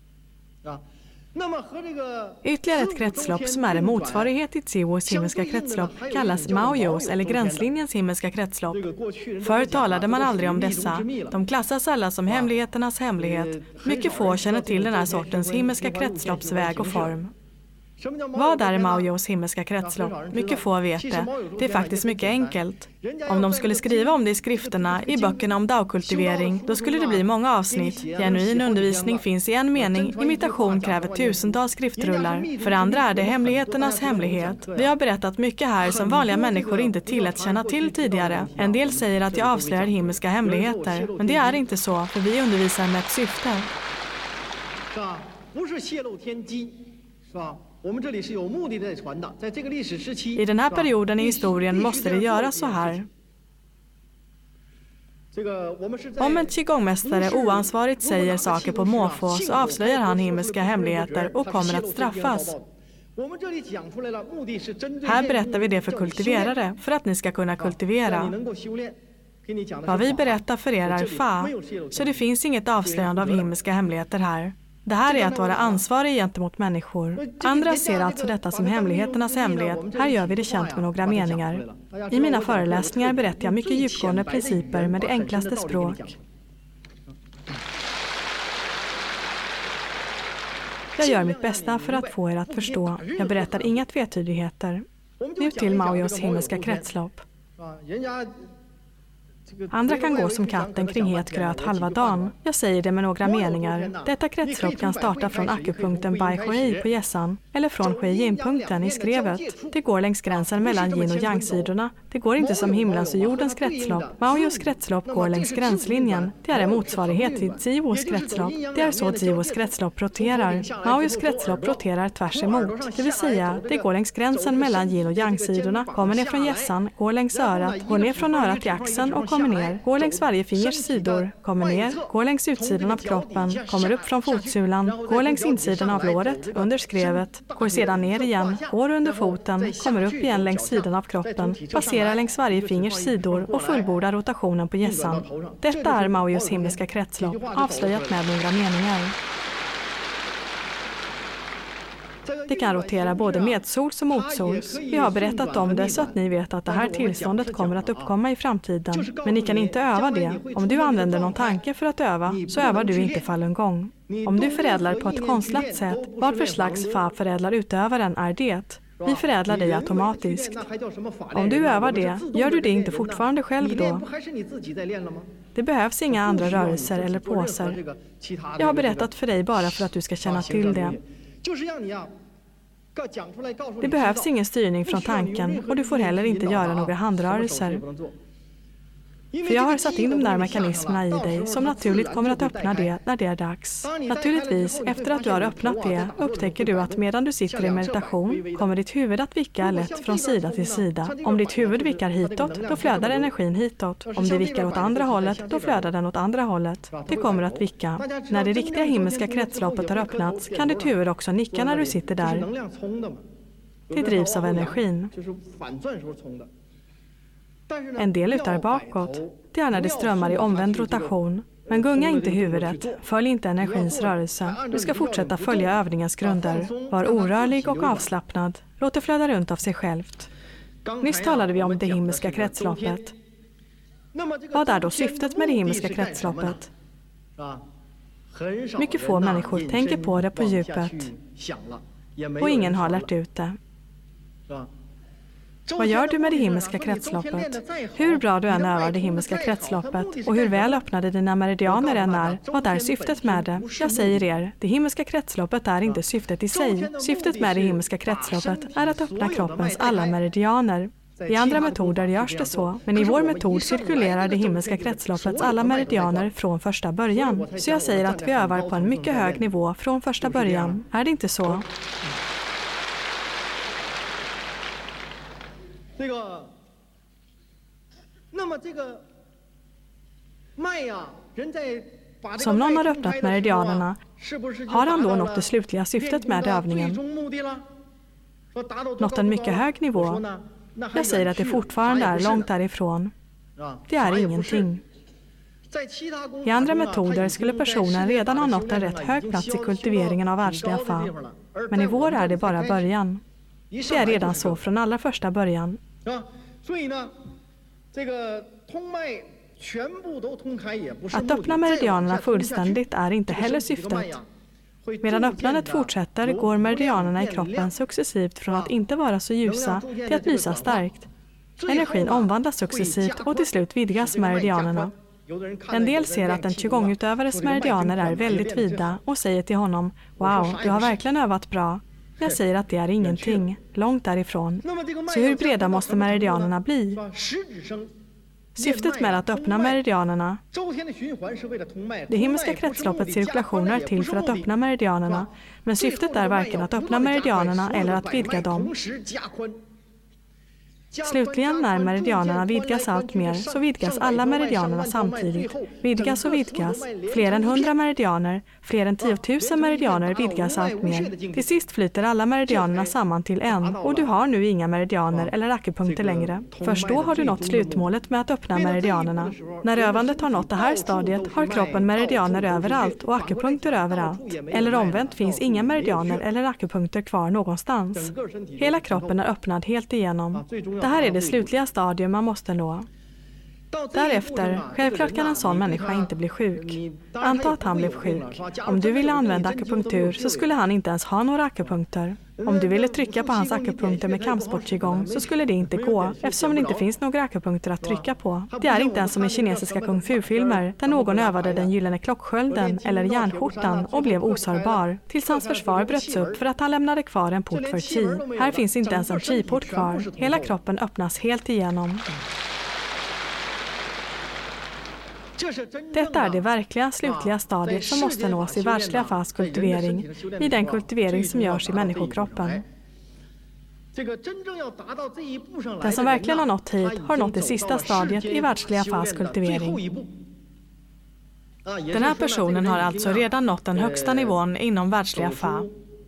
S1: Ytterligare ett kretslopp som är en motsvarighet till Jiwos himmelska kretslopp kallas Maoyos eller gränslinjens himmelska kretslopp. Förr talade man aldrig om dessa. De klassas alla som hemligheternas hemlighet. Mycket få känner till den här sortens himmelska kretsloppsväg och form. Vad är Maoyos himmelska kretslopp? Mycket få vet det. Det är faktiskt mycket enkelt. Om de skulle skriva om det i skrifterna, i böckerna om Dao-kultivering, då skulle det bli många avsnitt. Genuin undervisning finns i en mening, imitation kräver tusentals skriftrullar. För andra är det hemligheternas hemlighet. Vi har berättat mycket här som vanliga människor inte tillät känna till tidigare. En del säger att jag avslöjar himmelska hemligheter, men det är inte så, för vi undervisar med ett syfte. I den här perioden i historien måste det göras så här. Om en qigongmästare oansvarigt säger saker på måfå så avslöjar han himmelska hemligheter och kommer att straffas. Här berättar vi det för kultiverare, för att ni ska kunna kultivera. Vad vi berättar för er är fa, så det finns inget avslöjande av himmelska hemligheter här. Det här är att vara ansvarig gentemot människor. Andra ser alltså detta som hemligheternas hemlighet. Här gör vi det känt med några meningar. I mina föreläsningar berättar jag mycket djupgående principer med det enklaste språk. Jag gör mitt bästa för att få er att förstå. Jag berättar inga tvetydigheter. Nu till Maoyos himmelska kretslopp. Andra kan gå som katten kring het gröt halva dagen. Jag säger det med några meningar. Detta kretslopp kan starta från akupunkten Bai Shui på Jessan eller från Shui-yin-punkten i skrevet. Det går längs gränsen mellan yin- och yang-sidorna. Det går inte som himlens och jordens kretslopp. Maoyos kretslopp går längs gränslinjen. Det är en motsvarighet till Jiwos kretslopp. Det är så Jiwos kretslopp roterar. Maoyos kretslopp roterar tvärs emot. Det vill säga, det går längs gränsen mellan yin- och yang-sidorna, kommer ner från Jessan, går längs örat, går ner från örat till axeln och kommer ner, går längs varje fingers sidor, kommer ner, går längs utsidan av kroppen, kommer upp från fotsulan, går längs insidan av låret, under skrevet, går sedan ner igen, går under foten, kommer upp igen längs sidan av kroppen, passerar längs varje fingers sidor och fullbordar rotationen på Jessan. Detta är Maoyos himmelska kretslopp, avslöjat med några meningar. Det kan rotera både medsols och motsols. Vi har berättat om det så att ni vet att det här tillståndet kommer att uppkomma i framtiden. Men ni kan inte öva det. Om du använder någon tanke för att öva, så övar du inte falungong. Om du förädlar på ett konstlat sätt, vad för slags fa förädlar utövaren är det? Vi förädlar dig automatiskt. Om du övar det, gör du det inte fortfarande själv då? Det behövs inga andra rörelser eller påser. Jag har berättat för dig bara för att du ska känna till det. Det behövs ingen styrning från tanken och du får heller inte göra några handrörelser. För jag har satt in de där mekanismerna i dig som naturligt kommer att öppna det när det är dags. Naturligtvis, efter att du har öppnat det, upptäcker du att medan du sitter i meditation kommer ditt huvud att vicka lätt från sida till sida. Om ditt huvud vickar hitåt, då flödar energin hitåt. Om det vickar åt andra hållet, då flödar den åt andra hållet. Det kommer att vicka. När det riktiga himmelska kretsloppet har öppnats kan ditt huvud också nicka när du sitter där. Det drivs av energin. En del lutar bakåt. Det är när det strömmar i omvänd rotation. Men gunga inte huvudet. Följ inte energins rörelse. Du ska fortsätta följa övningens grunder. Var orörlig och avslappnad. Låt det flöda runt av sig självt. Nyss talade vi om det himmelska kretsloppet. Vad är då syftet med det himmelska kretsloppet? Mycket få människor tänker på det på djupet. Och ingen har lärt ut det. Vad gör du med det himmelska kretsloppet? Hur bra du än övar det himmelska kretsloppet och hur väl öppnade dina meridianer än är, vad är syftet med det? Jag säger er, det himmelska kretsloppet är inte syftet i sig. Syftet med det himmelska kretsloppet är att öppna kroppens alla meridianer. I andra metoder görs det så, men i vår metod cirkulerar det himmelska kretsloppets alla meridianer från första början. Så jag säger att vi övar på en mycket hög nivå från första början. Är det inte så? Som någon har öppnat meridianerna, har han då nått det slutliga syftet med övningen? Nått en mycket hög nivå? Jag säger att det fortfarande är långt därifrån. Det är ingenting. I andra metoder skulle personen redan ha nått en rätt hög plats i kultiveringen av världsliga fa. Men i vår är det bara början. Det är redan så från allra första början. Att öppna meridianerna fullständigt är inte heller syftet. Medan öppnandet fortsätter går meridianerna i kroppen successivt från att inte vara så ljusa till att lysa starkt. Energin omvandlas successivt och till slut vidgas meridianerna. En del ser att en qigong-utövares meridianer är väldigt vida och säger till honom: "Wow, du har verkligen övat bra." Jag säger att det är ingenting, långt därifrån. Så hur breda måste meridianerna bli? Syftet med att öppna meridianerna, det himmelska kretsloppets cirkulationer är till för att öppna meridianerna, men syftet är varken att öppna meridianerna eller att vidga dem. Slutligen när meridianerna vidgas allt mer så vidgas alla meridianerna samtidigt. Vidgas och vidgas. Fler än 100 meridianer, fler än 10 000 meridianer vidgas allt mer. Till sist flyter alla meridianerna samman till en och du har nu inga meridianer eller akupunkter längre. Först då har du nått slutmålet med att öppna meridianerna. När övandet har nått det här stadiet har kroppen meridianer överallt och akupunkter överallt. Eller omvänt finns inga meridianer eller akupunkter kvar någonstans. Hela kroppen är öppnad helt igenom. Det här är det slutliga stadium man måste nå. Därefter, självklart kan en sån människa inte bli sjuk. Anta att han blev sjuk. Om du ville använda akupunktur så skulle han inte ens ha några akupunkter. Om du ville trycka på hans akupunkter med kampsport-qigong så skulle det inte gå, eftersom det inte finns några akupunkter att trycka på. Det är inte ens som i kinesiska kung fu-filmer, där någon övade den gyllene klockskölden eller järnskjortan och blev osårbar, tills hans försvar bröts upp för att han lämnade kvar en port för qi. Här finns inte ens en qi-port kvar. Hela kroppen öppnas helt igenom. Detta är det verkliga slutliga stadiet som måste nås i världsliga fas kultivering, i den kultivering som görs i människokroppen. Den som verkligen har nått hit har nått det sista stadiet i världsliga fas kultivering. Den här personen har alltså redan nått den högsta nivån inom världsliga fa.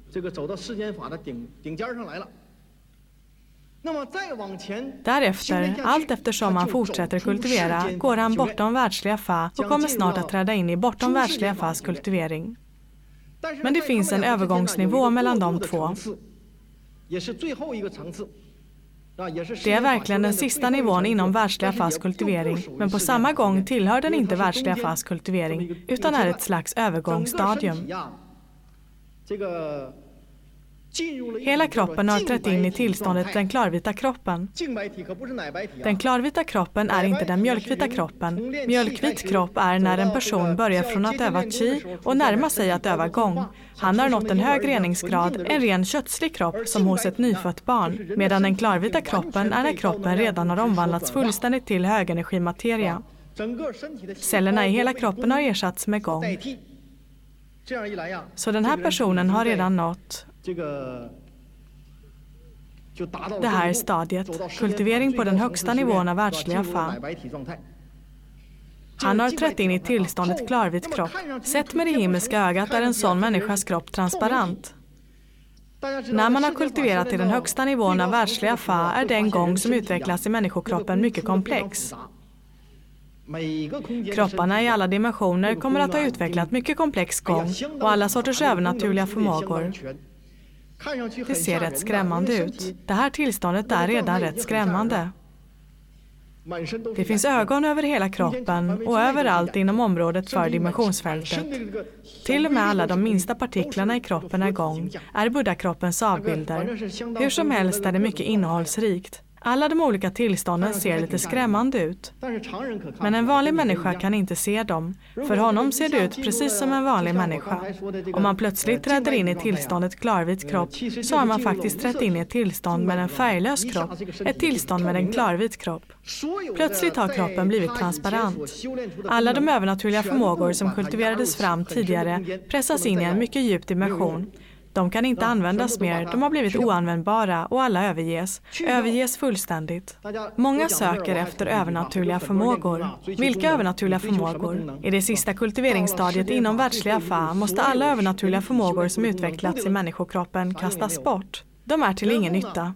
S1: Därefter, allt eftersom han fortsätter kultivera, går han bortom världsliga fa och kommer snart att träda in i bortom världsliga fas kultivering. Men det finns en övergångsnivå mellan de två. Det är verkligen den sista nivån inom världsliga fas kultivering, men på samma gång tillhör den inte världsliga fas kultivering, utan är ett slags övergångsstadium. Hela kroppen har trätt in i tillståndet den klarvita kroppen. Den klarvita kroppen är inte den mjölkvita kroppen. Mjölkvit kropp är när en person börjar från att öva qi och närma sig att öva gong. Han har nått en hög reningsgrad, en ren köttslig kropp som hos ett nyfött barn. Medan den klarvita kroppen är när kroppen redan har omvandlats fullständigt till högenergimateria. Cellerna i hela kroppen har ersatts med gång. Så den här personen har redan nått det här stadiet, kultivering på den högsta nivån av världsliga fa. Han har trätt in i tillståndet klarvit kropp. Sett med det himmelska ögat är en sån människas kropp transparent. När man har kultiverat till den högsta nivån av världsliga fa är den gång som utvecklas i människokroppen mycket komplex. Kropparna i alla dimensioner kommer att ha utvecklat mycket komplex gång och alla sorters övernaturliga förmågor. Det ser rätt skrämmande ut. Det här tillståndet är redan rätt skrämmande. Det finns ögon över hela kroppen och överallt inom området för dimensionsfältet. Till och med alla de minsta partiklarna i kroppen är gång, är buddha-kroppens avbilder. Hur som helst är det mycket innehållsrikt. Alla de olika tillstånden ser lite skrämmande ut. Men en vanlig människa kan inte se dem. För honom ser det ut precis som en vanlig människa. Om man plötsligt träder in i tillståndet klarvit kropp så har man faktiskt trätt in i ett tillstånd med en färglös kropp. Ett tillstånd med en klarvit kropp. Plötsligt har kroppen blivit transparent. Alla de övernaturliga förmågor som kultiverades fram tidigare pressas in i en mycket djup dimension. De kan inte användas mer, de har blivit oanvändbara och alla överges fullständigt. Många söker efter övernaturliga förmågor. Vilka övernaturliga förmågor? I det sista kultiveringsstadiet inom världsliga fa måste alla övernaturliga förmågor som utvecklats i människokroppen kastas bort. De är till ingen nytta.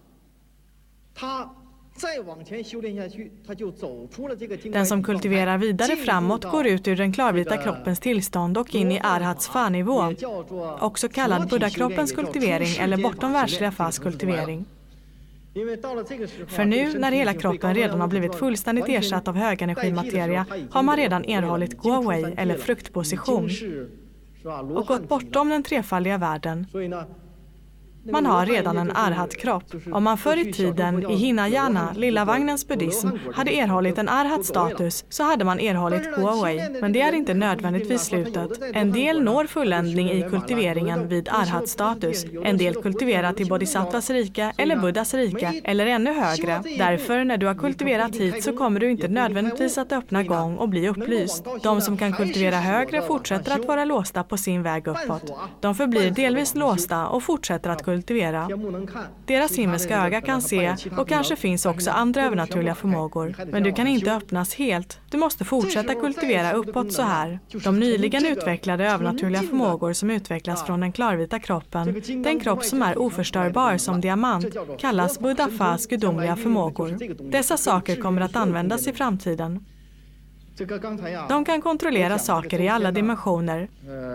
S1: Den som kultiverar vidare framåt går ut ur den klarvita kroppens tillstånd och in i arhats fa-nivå, också kallad buddha-kroppens kultivering eller bortom världsliga fas kultivering. För nu, när hela kroppen redan har blivit fullständigt ersatt av högenergimateria, har man redan erhållit go-away eller fruktposition och gått bortom den trefaldiga världen. Man har redan en arhat-kropp. Om man förr i tiden i Hinayana, lilla vagnens buddhism, hade erhållit en arhat-status så hade man erhållit go-away. Men det är inte nödvändigtvis slutet. En del når fulländning i kultiveringen vid arhat-status. En del kultiverar till bodhisattvas rike eller buddhas rike eller ännu högre. Därför när du har kultiverat hit så kommer du inte nödvändigtvis att öppna gång och bli upplyst. De som kan kultivera högre fortsätter att vara låsta på sin väg uppåt. De förblir delvis låsta och fortsätter att kultivera. Deras himmelska öga kan se och kanske finns också andra övernaturliga förmågor. Men du kan inte öppnas helt. Du måste fortsätta kultivera uppåt så här. De nyligen utvecklade övernaturliga förmågor som utvecklas från den klarvita kroppen, den kropp som är oförstörbar som diamant, kallas Buddha Fas gudomliga förmågor. Dessa saker kommer att användas i framtiden. De kan kontrollera saker i alla dimensioner.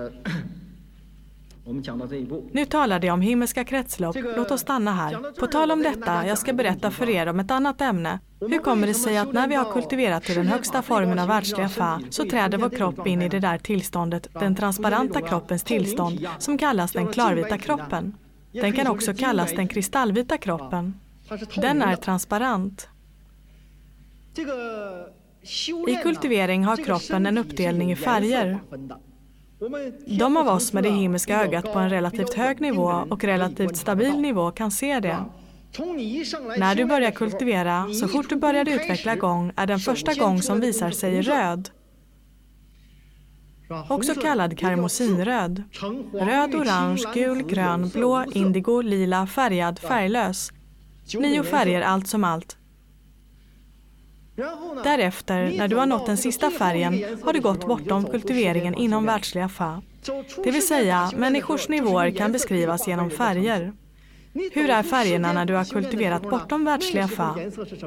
S1: Nu talar de om himmelska kretslopp. Låt oss stanna här. På tal om detta, jag ska berätta för er om ett annat ämne. Hur kommer det sig att när vi har kultiverat till den högsta formen av världsliga fa så träder vår kropp in i det där tillståndet, den transparenta kroppens tillstånd, som kallas den klarvita kroppen. Den kan också kallas den kristallvita kroppen. Den är transparent. I kultivering har kroppen en uppdelning i färger. De av oss med det himmelska ögat på en relativt hög nivå och relativt stabil nivå kan se det. När du börjar kultivera, så fort du börjar utveckla gång, är den första gång som visar sig röd. Också kallad karmosinröd. Röd, orange, gul, grön, blå, indigo, lila, färgad, färglös. 9 färger allt som allt. Därefter, när du har nått den sista färgen, har du gått bortom kultiveringen inom världsliga fa. Det vill säga, människors nivåer kan beskrivas genom färger. Hur är färgerna när du har kultiverat bortom världsliga fa?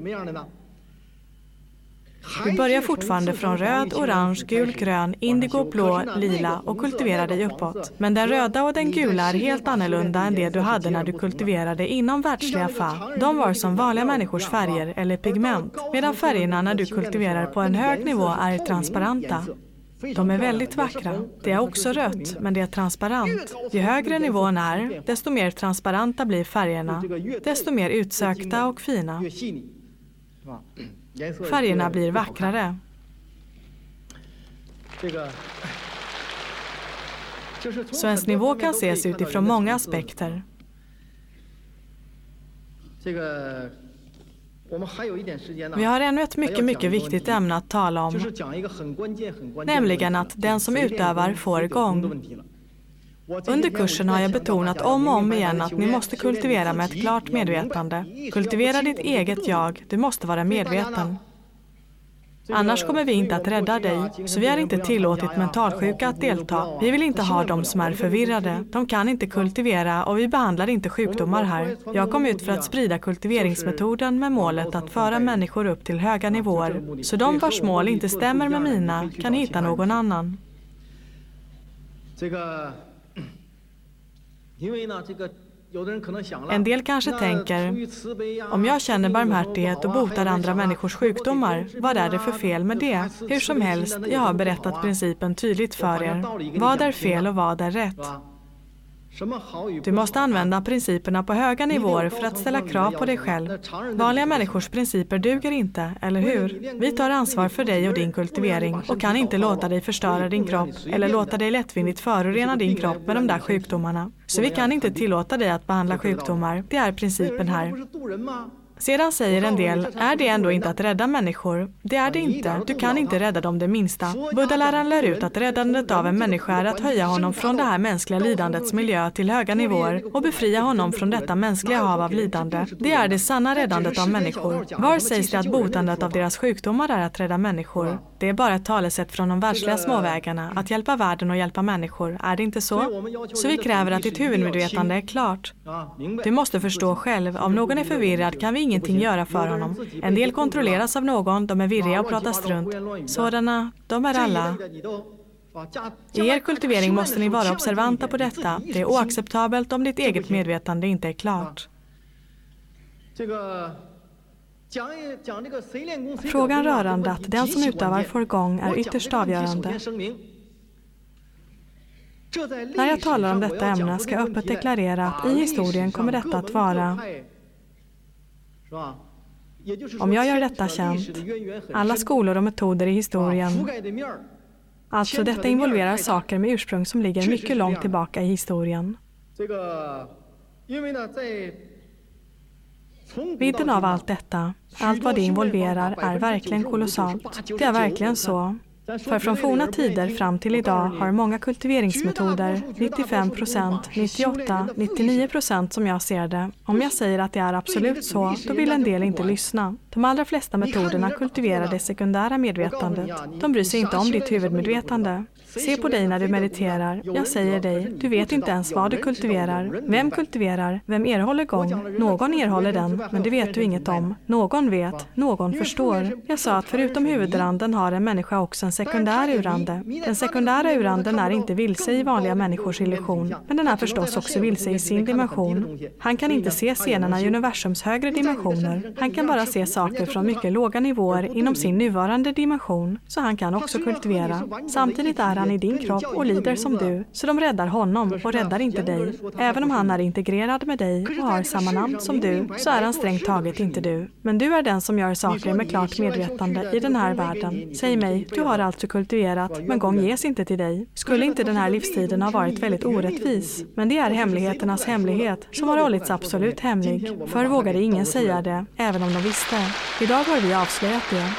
S1: Du börjar fortfarande från röd, orange, gul, grön, indigo, blå, lila och kultiverar dig uppåt. Men den röda och den gula är helt annorlunda än det du hade när du kultiverade inom världsliga fa. De var som vanliga människors färger eller pigment, medan färgerna när du kultiverar på en hög nivå är transparenta. De är väldigt vackra. Det är också rött, men det är transparent. Ju högre nivån är, desto mer transparenta blir färgerna, desto mer utsökta och fina. Färgerna blir vackrare. Så ens nivå kan ses utifrån många aspekter. Vi har ännu ett mycket viktigt ämne att tala om, nämligen att den som utövar får gång. Under kursen har jag betonat om och om igen att ni måste kultivera med ett klart medvetande. Kultivera ditt eget jag, du måste vara medveten. Annars kommer vi inte att rädda dig, så vi har inte tillåtit mentalsjuka att delta. Vi vill inte ha dem som är förvirrade. De kan inte kultivera och vi behandlar inte sjukdomar här. Jag kom ut för att sprida kultiveringsmetoden med målet att föra människor upp till höga nivåer. Så de vars mål inte stämmer med mina kan hitta någon annan. En del kanske tänker, om jag känner barmhärtighet och botar andra människors sjukdomar, vad är det för fel med det? Hur som helst, jag har berättat principen tydligt för er. Vad är fel och vad är rätt? Du måste använda principerna på höga nivåer för att ställa krav på dig själv. Vanliga människors principer duger inte, eller hur? Vi tar ansvar för dig och din kultivering och kan inte låta dig förstöra din kropp eller låta dig lättvindigt förorena din kropp med de där sjukdomarna. Så vi kan inte tillåta dig att behandla sjukdomar. Det är principen här. Sedan säger en del, är det ändå inte att rädda människor? Det är det inte. Du kan inte rädda dem det minsta. Buddha-läraren lär ut att räddandet av en människa är att höja honom från det här mänskliga lidandets miljö till höga nivåer och befria honom från detta mänskliga hav av lidande. Det är det sanna räddandet av människor. Var sägs det att botandet av deras sjukdomar är att rädda människor? Det är bara ett talesätt från de världsliga småvägarna, att hjälpa världen och hjälpa människor. Är det inte så? Så vi kräver att ditt huvudmedvetande är klart. Du måste förstå själv, om någon är förvirrad kan vi ingenting göra för honom. En del kontrolleras av någon, de är virriga och pratar strunt. Sådana, de är alla. I er kultivering måste ni vara observanta på detta. Det är oacceptabelt om ditt eget medvetande inte är klart. Frågan rörande att den som utövar får gång är ytterst avgörande. När jag talar om detta ämne ska jag öppet deklarera att i historien kommer detta att vara, om jag gör detta känt, alla skolor och metoder i historien. Alltså detta involverar saker med ursprung som ligger mycket långt tillbaka i historien. Vidden av allt detta, allt vad det involverar, är verkligen kolossalt. Det är verkligen så. För från forna tider fram till idag har många kultiveringsmetoder, 95%, 98%, 99% som jag ser det. Om jag säger att det är absolut så, då vill en del inte lyssna. De allra flesta metoderna kultiverar det sekundära medvetandet. De bryr sig inte om ditt huvudmedvetande. Se på dig när du mediterar. Jag säger dig, du vet inte ens vad du kultiverar. Vem kultiverar? Vem erhåller gång? Någon erhåller den, men det vet du inget om. Någon vet, någon förstår. Jag sa att förutom huvudranden har en människa också en sekundär urande. Den sekundära uranden är inte vilse i vanliga människors illusion, men den är förstås också vilse i sin dimension. Han kan inte se scenerna i universums högre dimensioner. Han kan bara se saker från mycket låga nivåer inom sin nuvarande dimension, så han kan också kultivera. Samtidigt är han i din kropp och lider som du, så de räddar honom och räddar inte dig. Även om han är integrerad med dig och har samma namn som du, så är han strängt taget inte du. Men du är den som gör saker med klart medvetande i den här världen. Säg mig, du har alltså kultiverat, men gång ges inte till dig. Skulle inte den här livstiden ha varit väldigt orättvis? Men det är hemligheternas hemlighet som har hållits absolut hemlig. Förr vågade ingen säga det, även om de visste. Idag har vi avslöjat det.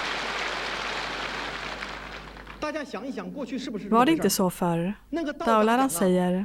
S1: Var det inte så förr? Dao-läran säger,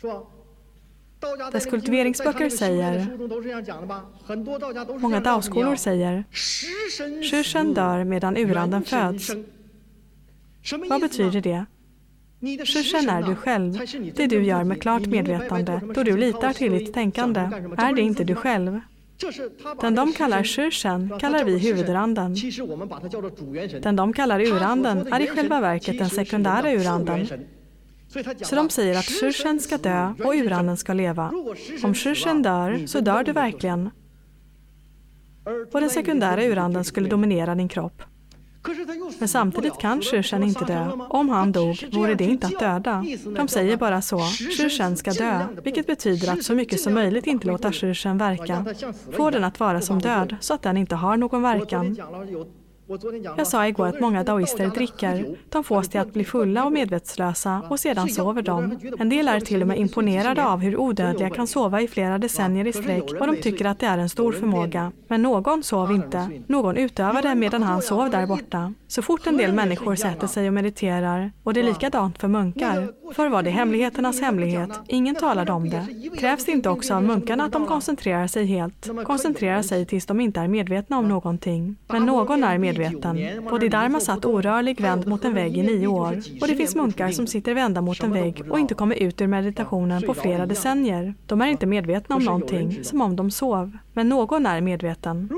S1: dess kultiveringsböcker säger, många Dao-skolor säger, Shushen dör medan uranden föds. Vad betyder det? Shushen är du själv. Det du gör med klart medvetande, då du litar till ditt tänkande, är det inte du själv. Den de kallar Shushen kallar vi huvudranden. Den de kallar uranden är i själva verket den sekundära uranden. Så de säger att Shushen ska dö och uranden ska leva. Om Shushen dör, så dör du verkligen. Och den sekundära uranden skulle dominera din kropp. Men samtidigt kan Shushen inte dö. Om han dog, vore det inte att döda. De säger bara så, Shushen ska dö, vilket betyder att så mycket som möjligt inte låta Shushen verka. Få den att vara som död, så att den inte har någon verkan. Jag sa igår att många daoister dricker. De fås till att bli fulla och medvetslösa och sedan sover de. En del är till och med imponerade av hur odödliga kan sova i flera decennier i sträck och de tycker att det är en stor förmåga. Men någon sov inte. Någon utövade medan han sov där borta. Så fort en del människor sätter sig och mediterar, och det är likadant för munkar. För var det hemligheternas hemlighet? Ingen talade om det. Krävs det inte också av munkarna att de koncentrerar sig helt? Koncentrerar sig tills de inte är medvetna om någonting. Men någon är medveten. Bodhidharma satt orörlig vänd mot en vägg i 9 år. Och det finns munkar som sitter vända mot en vägg och inte kommer ut ur meditationen på flera decennier. De är inte medvetna om någonting, som om de sov. Men någon är medveten.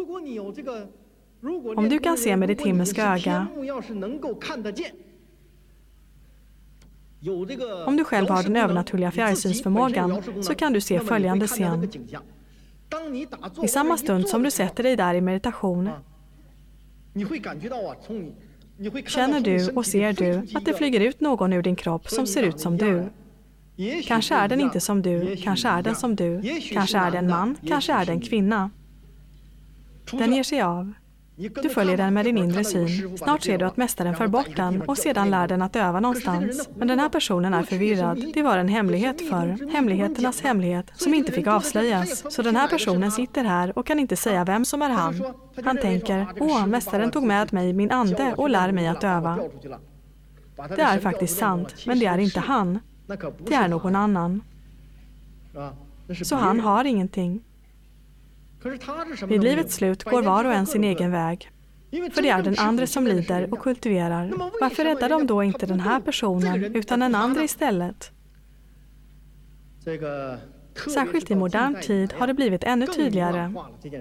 S1: Om du kan se med ditt himmelska öga, om du själv har den övernaturliga fjärrsynsförmågan, så kan du se följande scen. I samma stund som du sätter dig där i meditation, känner du och ser du att det flyger ut någon ur din kropp som ser ut som du. Kanske är den inte som du, kanske är den som du, kanske är det en man, kanske är det en kvinna. Den ger sig av. Du följer den med din inre syn. Snart ser du att mästaren för bort den och sedan lär den att öva någonstans. Men den här personen är förvirrad. Det var en hemlighet för hemligheternas hemlighet som inte fick avslöjas. Så den här personen sitter här och kan inte säga vem som är han. Han tänker, mästaren tog med mig min ande och lär mig att öva. Det är faktiskt sant, men det är inte han. Det är någon annan. Så han har ingenting. Vid livets slut går var och en sin egen väg. För det är den andra som lider och kultiverar. Varför räddar de då inte den här personen utan den andra istället? Särskilt i modern tid har det blivit ännu tydligare.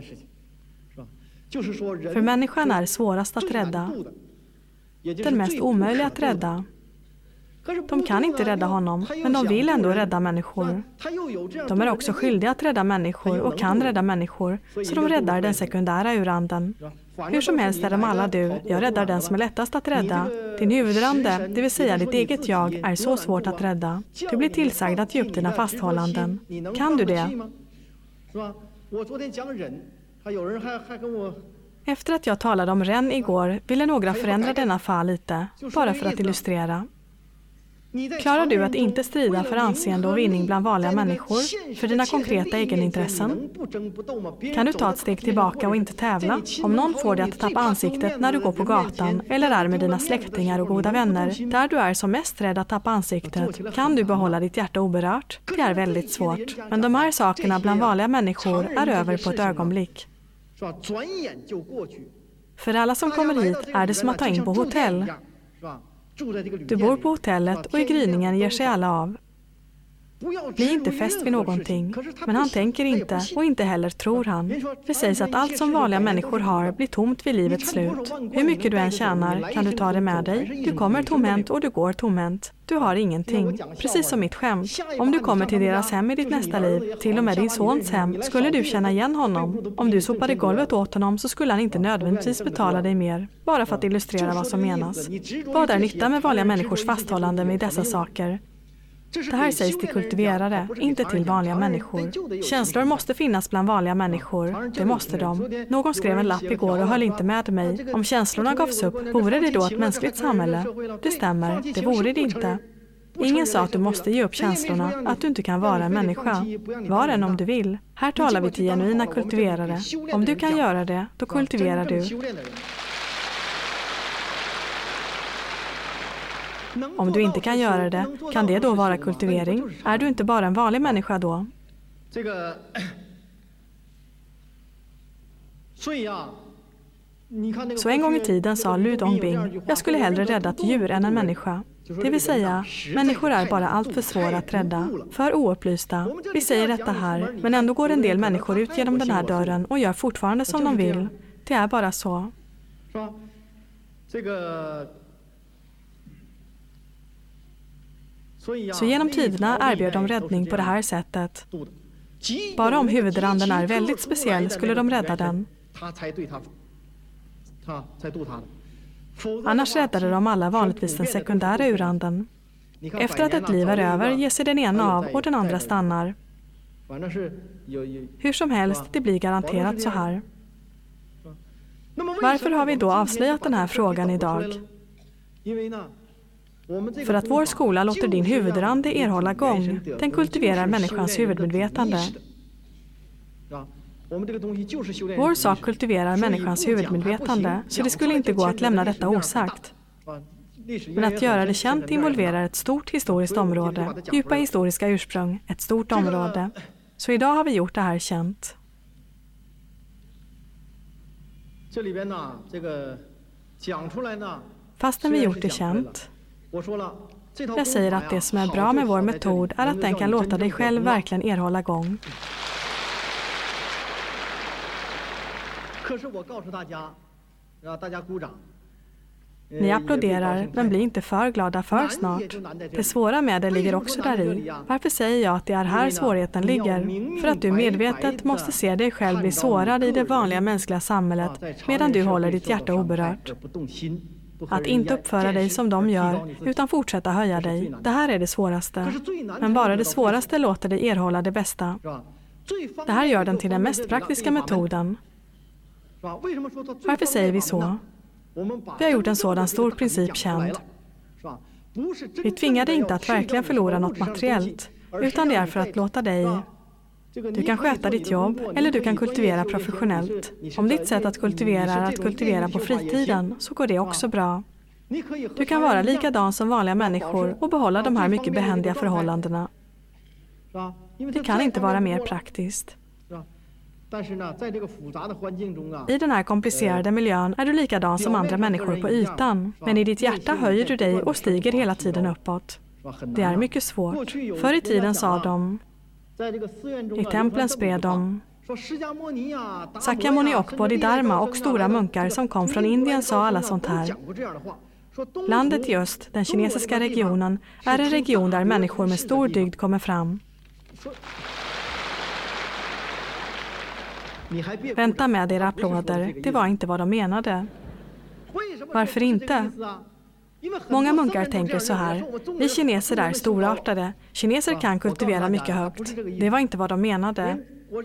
S1: För människan är svårast att rädda. Den mest omöjliga att rädda. De kan inte rädda honom, men de vill ändå rädda människor. De är också skyldiga att rädda människor och kan rädda människor, så de räddar den sekundära uranden. Hur som helst är de alla du, jag räddar den som är lättast att rädda. Din huvudrande, det vill säga ditt eget jag, är så svårt att rädda. Du blir tillsagd att ge upp dina fasthållanden. Kan du det? Efter att jag talade om Ren igår ville några förändra denna fall lite, bara för att illustrera. Klarar du att inte strida för anseende och vinning bland vanliga människor, för dina konkreta egenintressen? Kan du ta ett steg tillbaka och inte tävla? Om någon får dig att tappa ansiktet när du går på gatan eller är med dina släktingar och goda vänner, där du är som mest rädd att tappa ansiktet, kan du behålla ditt hjärta oberört? Det är väldigt svårt. Men de här sakerna bland vanliga människor är över på ett ögonblick. För alla som kommer hit är det som att ta in på hotell. Du bor på hotellet och i gryningen ger sig alla av. Bli inte fäst vid någonting, men han tänker inte och inte heller tror han. Det sägs att allt som vanliga människor har blir tomt vid livets slut. Hur mycket du än tjänar kan du ta det med dig. Du kommer tomhänt och du går tomhänt. Du har ingenting. Precis som mitt skämt. Om du kommer till deras hem i ditt nästa liv, till och med din sons hem, skulle du känna igen honom. Om du sopade golvet åt honom så skulle han inte nödvändigtvis betala dig mer. Bara för att illustrera vad som menas. Vad är nytta med vanliga människors fasthållanden vid dessa saker? Det här sägs till kultiverare, inte till vanliga människor. Känslor måste finnas bland vanliga människor. Det måste de. Någon skrev en lapp igår och höll inte med mig. Om känslorna gavs upp, vore det då ett mänskligt samhälle? Det stämmer, det vore det inte. Ingen sa att du måste ge upp känslorna, att du inte kan vara en människa. Var en om du vill. Här talar vi till genuina kultiverare. Om du kan göra det, då kultiverar du. Om du inte kan göra det, kan det då vara kultivering? Är du inte bara en vanlig människa då? Så en gång i tiden sa Lu Dongbing, jag skulle hellre rädda ett djur än en människa. Det vill säga, människor är bara allt för svåra att rädda, för oupplysta. Vi säger detta här, men ändå går en del människor ut genom den här dörren och gör fortfarande som de vill. Det är bara så. Så genom tiderna erbjöd de räddning på det här sättet. Bara om huvudranden är väldigt speciell skulle de rädda den. Annars räddade de alla vanligtvis den sekundära uranden. Efter att ett liv är över ger sig den ena av och den andra stannar. Hur som helst, det blir garanterat så här. Varför har vi då avslöjat den här frågan idag? För att vår skola låter din huvudande erhålla gång. Den kultiverar människans huvudmedvetande. Vår sak kultiverar människans huvudmedvetande, så det skulle inte gå att lämna detta osagt. Men att göra det känt involverar ett stort historiskt område, djupa historiska ursprung, ett stort område. Så idag har vi gjort det här känt. Fastän vi gjort det känt. Jag säger att det som är bra med vår metod är att den kan låta dig själv verkligen erhålla gång. Ni applåderar, men bli inte för glada för snart. Det svåra med det ligger också där i. Varför säger jag att det är här svårigheten ligger? För att du medvetet måste se dig själv bli sårad i det vanliga mänskliga samhället medan du håller ditt hjärta oberört. Att inte uppföra dig som de gör, utan fortsätta höja dig. Det här är det svåraste. Men bara det svåraste låter dig erhålla det bästa. Det här gör den till den mest praktiska metoden. Varför säger vi så? Vi har gjort en sådan stor princip känd. Vi tvingar dig inte att verkligen förlora något materiellt, utan det är för att låta dig. Du kan sköta ditt jobb eller du kan kultivera professionellt. Om ditt sätt att kultivera är att kultivera på fritiden så går det också bra. Du kan vara likadan som vanliga människor och behålla de här mycket behändiga förhållandena. Det kan inte vara mer praktiskt. I den här komplicerade miljön är du likadan som andra människor på ytan. Men i ditt hjärta höjer du dig och stiger hela tiden uppåt. Det är mycket svårt. Förr i tiden sa de, i templen spred de, Sakyamuni och Bodhidharma och stora munkar som kom från Indien sa alla sånt här. Landet i öst, den kinesiska regionen, är en region där människor med stor dygd kommer fram. Vänta med era applåder, det var inte vad de menade. Varför inte? Många munkar tänker så här, vi kineser är storartade, kineser kan kultivera mycket högt. Det var inte vad de menade.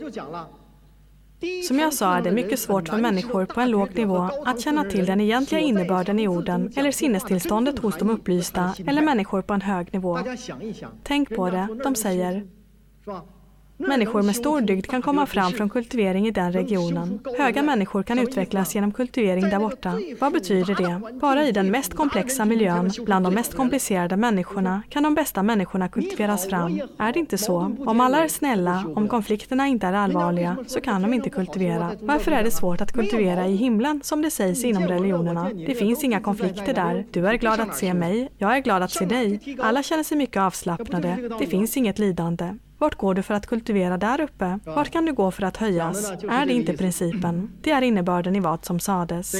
S1: Som jag sa är det mycket svårt för människor på en låg nivå att känna till den egentliga innebörden i orden eller sinnestillståndet hos de upplysta eller människor på en hög nivå. Tänk på det, de säger. Människor med stor dygd kan komma fram från kultivering i den regionen. Höga människor kan utvecklas genom kultivering där borta. Vad betyder det? Bara i den mest komplexa miljön, bland de mest komplicerade människorna, kan de bästa människorna kultiveras fram. Är det inte så? Om alla är snälla, om konflikterna inte är allvarliga, så kan de inte kultivera. Varför är det svårt att kultivera i himlen, som det sägs inom religionerna? Det finns inga konflikter där. Du är glad att se mig, jag är glad att se dig. Alla känner sig mycket avslappnade. Det finns inget lidande. Vart går du för att kultivera där uppe? Vart kan du gå för att höjas? Är det inte principen? Det är innebörden i vad som sades.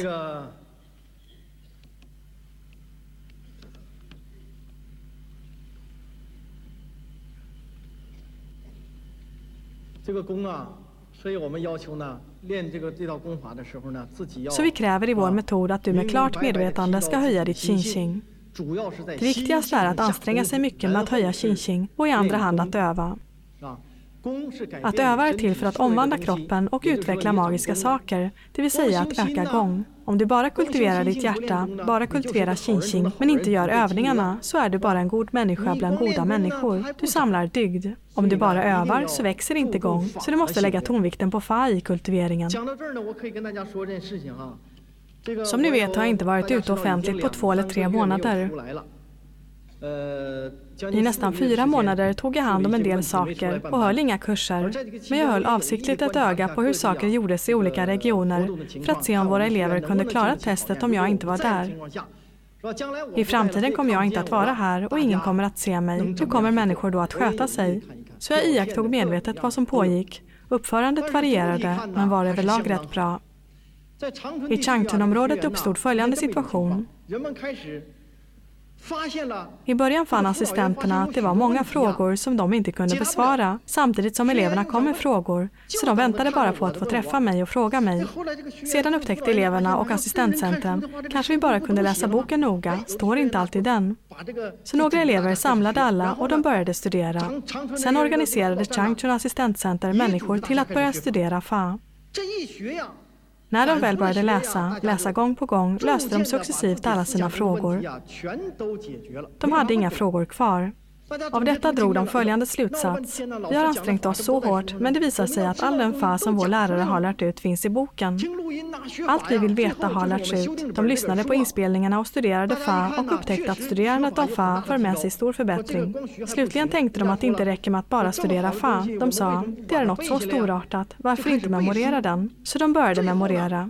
S1: Så vi kräver i vår metod att du med klart medvetande ska höja ditt qingqing. Det viktigaste är att anstränga sig mycket med att höja qingqing och i andra hand att öva. Att öva är till för att omvandla kroppen och utveckla magiska saker, det vill säga att öka gång. Om du bara kultiverar ditt hjärta, bara kultiverar qingqing men inte gör övningarna, så är du bara en god människa bland goda människor. Du samlar dygd. Om du bara övar så växer inte gång, så du måste lägga tonvikten på fa i kultiveringen. Som ni vet har jag inte varit ute offentligt på 2 eller 3 månader. I nästan 4 månader tog jag hand om en del saker och höll inga kurser. Men jag höll avsiktligt ett öga på hur saker gjordes i olika regioner för att se om våra elever kunde klara testet om jag inte var där. I framtiden kommer jag inte att vara här och ingen kommer att se mig. Hur kommer människor då att sköta sig? Så jag iakttog medvetet vad som pågick. Uppförandet varierade men var överlag rätt bra. I Changchun-området uppstod följande situation. I början fann assistenterna att det var många frågor som de inte kunde besvara, samtidigt som eleverna kom med frågor, så de väntade bara på att få träffa mig och fråga mig. Sedan upptäckte eleverna och assistentcentren, kanske vi bara kunde läsa boken noga, står inte alltid den. Så några elever samlade alla och de började studera. Sen organiserade Changchun assistentcenter människor till att börja studera fa. När de väl började läsa gång på gång, löste de successivt alla sina frågor. De hade inga frågor kvar. Av detta drog de följande slutsats. Vi har ansträngt oss så hårt, men det visar sig att all den fa som vår lärare har lärt ut finns i boken. Allt vi vill veta har lärts ut. De lyssnade på inspelningarna och studerade fa och upptäckte att studerandet av fa för med sig stor förbättring. Slutligen tänkte de att det inte räcker med att bara studera fa. De sa, det är något så storartat, varför inte memorera den? Så de började memorera.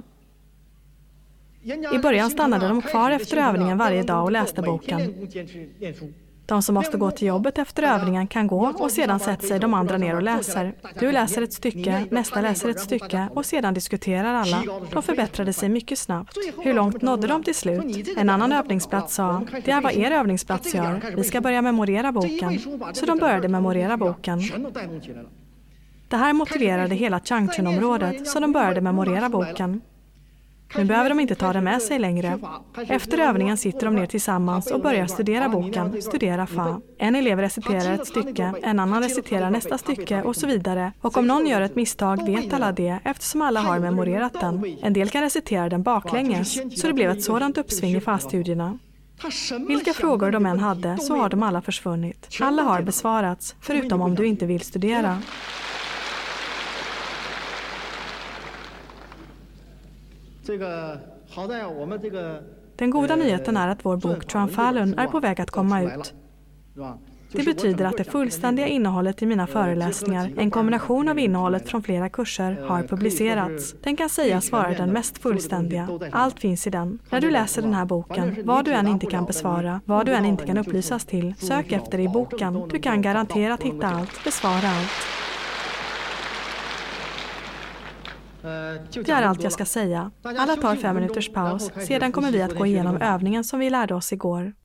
S1: I början stannade de kvar efter övningen varje dag och läste boken. De som måste gå till jobbet efter övningen kan gå och sedan sätter sig de andra ner och läser. Du läser ett stycke, nästa läser ett stycke och sedan diskuterar alla. De förbättrade sig mycket snabbt. Hur långt nådde de till slut? En annan övningsplats sa, det är vad er övningsplats gör. Vi ska börja memorera boken. Så de började memorera boken. Det här motiverade hela Changchun-området så de började memorera boken. Nu behöver de inte ta det med sig längre. Efter övningen sitter de ner tillsammans och börjar studera boken, studera fa. En elev reciterar ett stycke, en annan reciterar nästa stycke och så vidare. Och om någon gör ett misstag vet alla det eftersom alla har memorerat den. En del kan recitera den baklänges, så det blev ett sådant uppsving i fa-studierna. Vilka frågor de än hade så har de alla försvunnit. Alla har besvarats, förutom om du inte vill studera. Den goda nyheten är att vår bok Chuan Falun är på väg att komma ut. Det betyder att det fullständiga innehållet i mina föreläsningar, en kombination av innehållet från flera kurser, har publicerats. Den kan sägas vara den mest fullständiga. Allt finns i den. När du läser den här boken, vad du än inte kan besvara, vad du än inte kan upplysas till, sök efter det i boken. Du kan garanterat hitta allt, besvara allt. Det är allt jag ska säga. Alla tar 5 minuters paus. Sedan kommer vi att gå igenom övningen som vi lärde oss igår.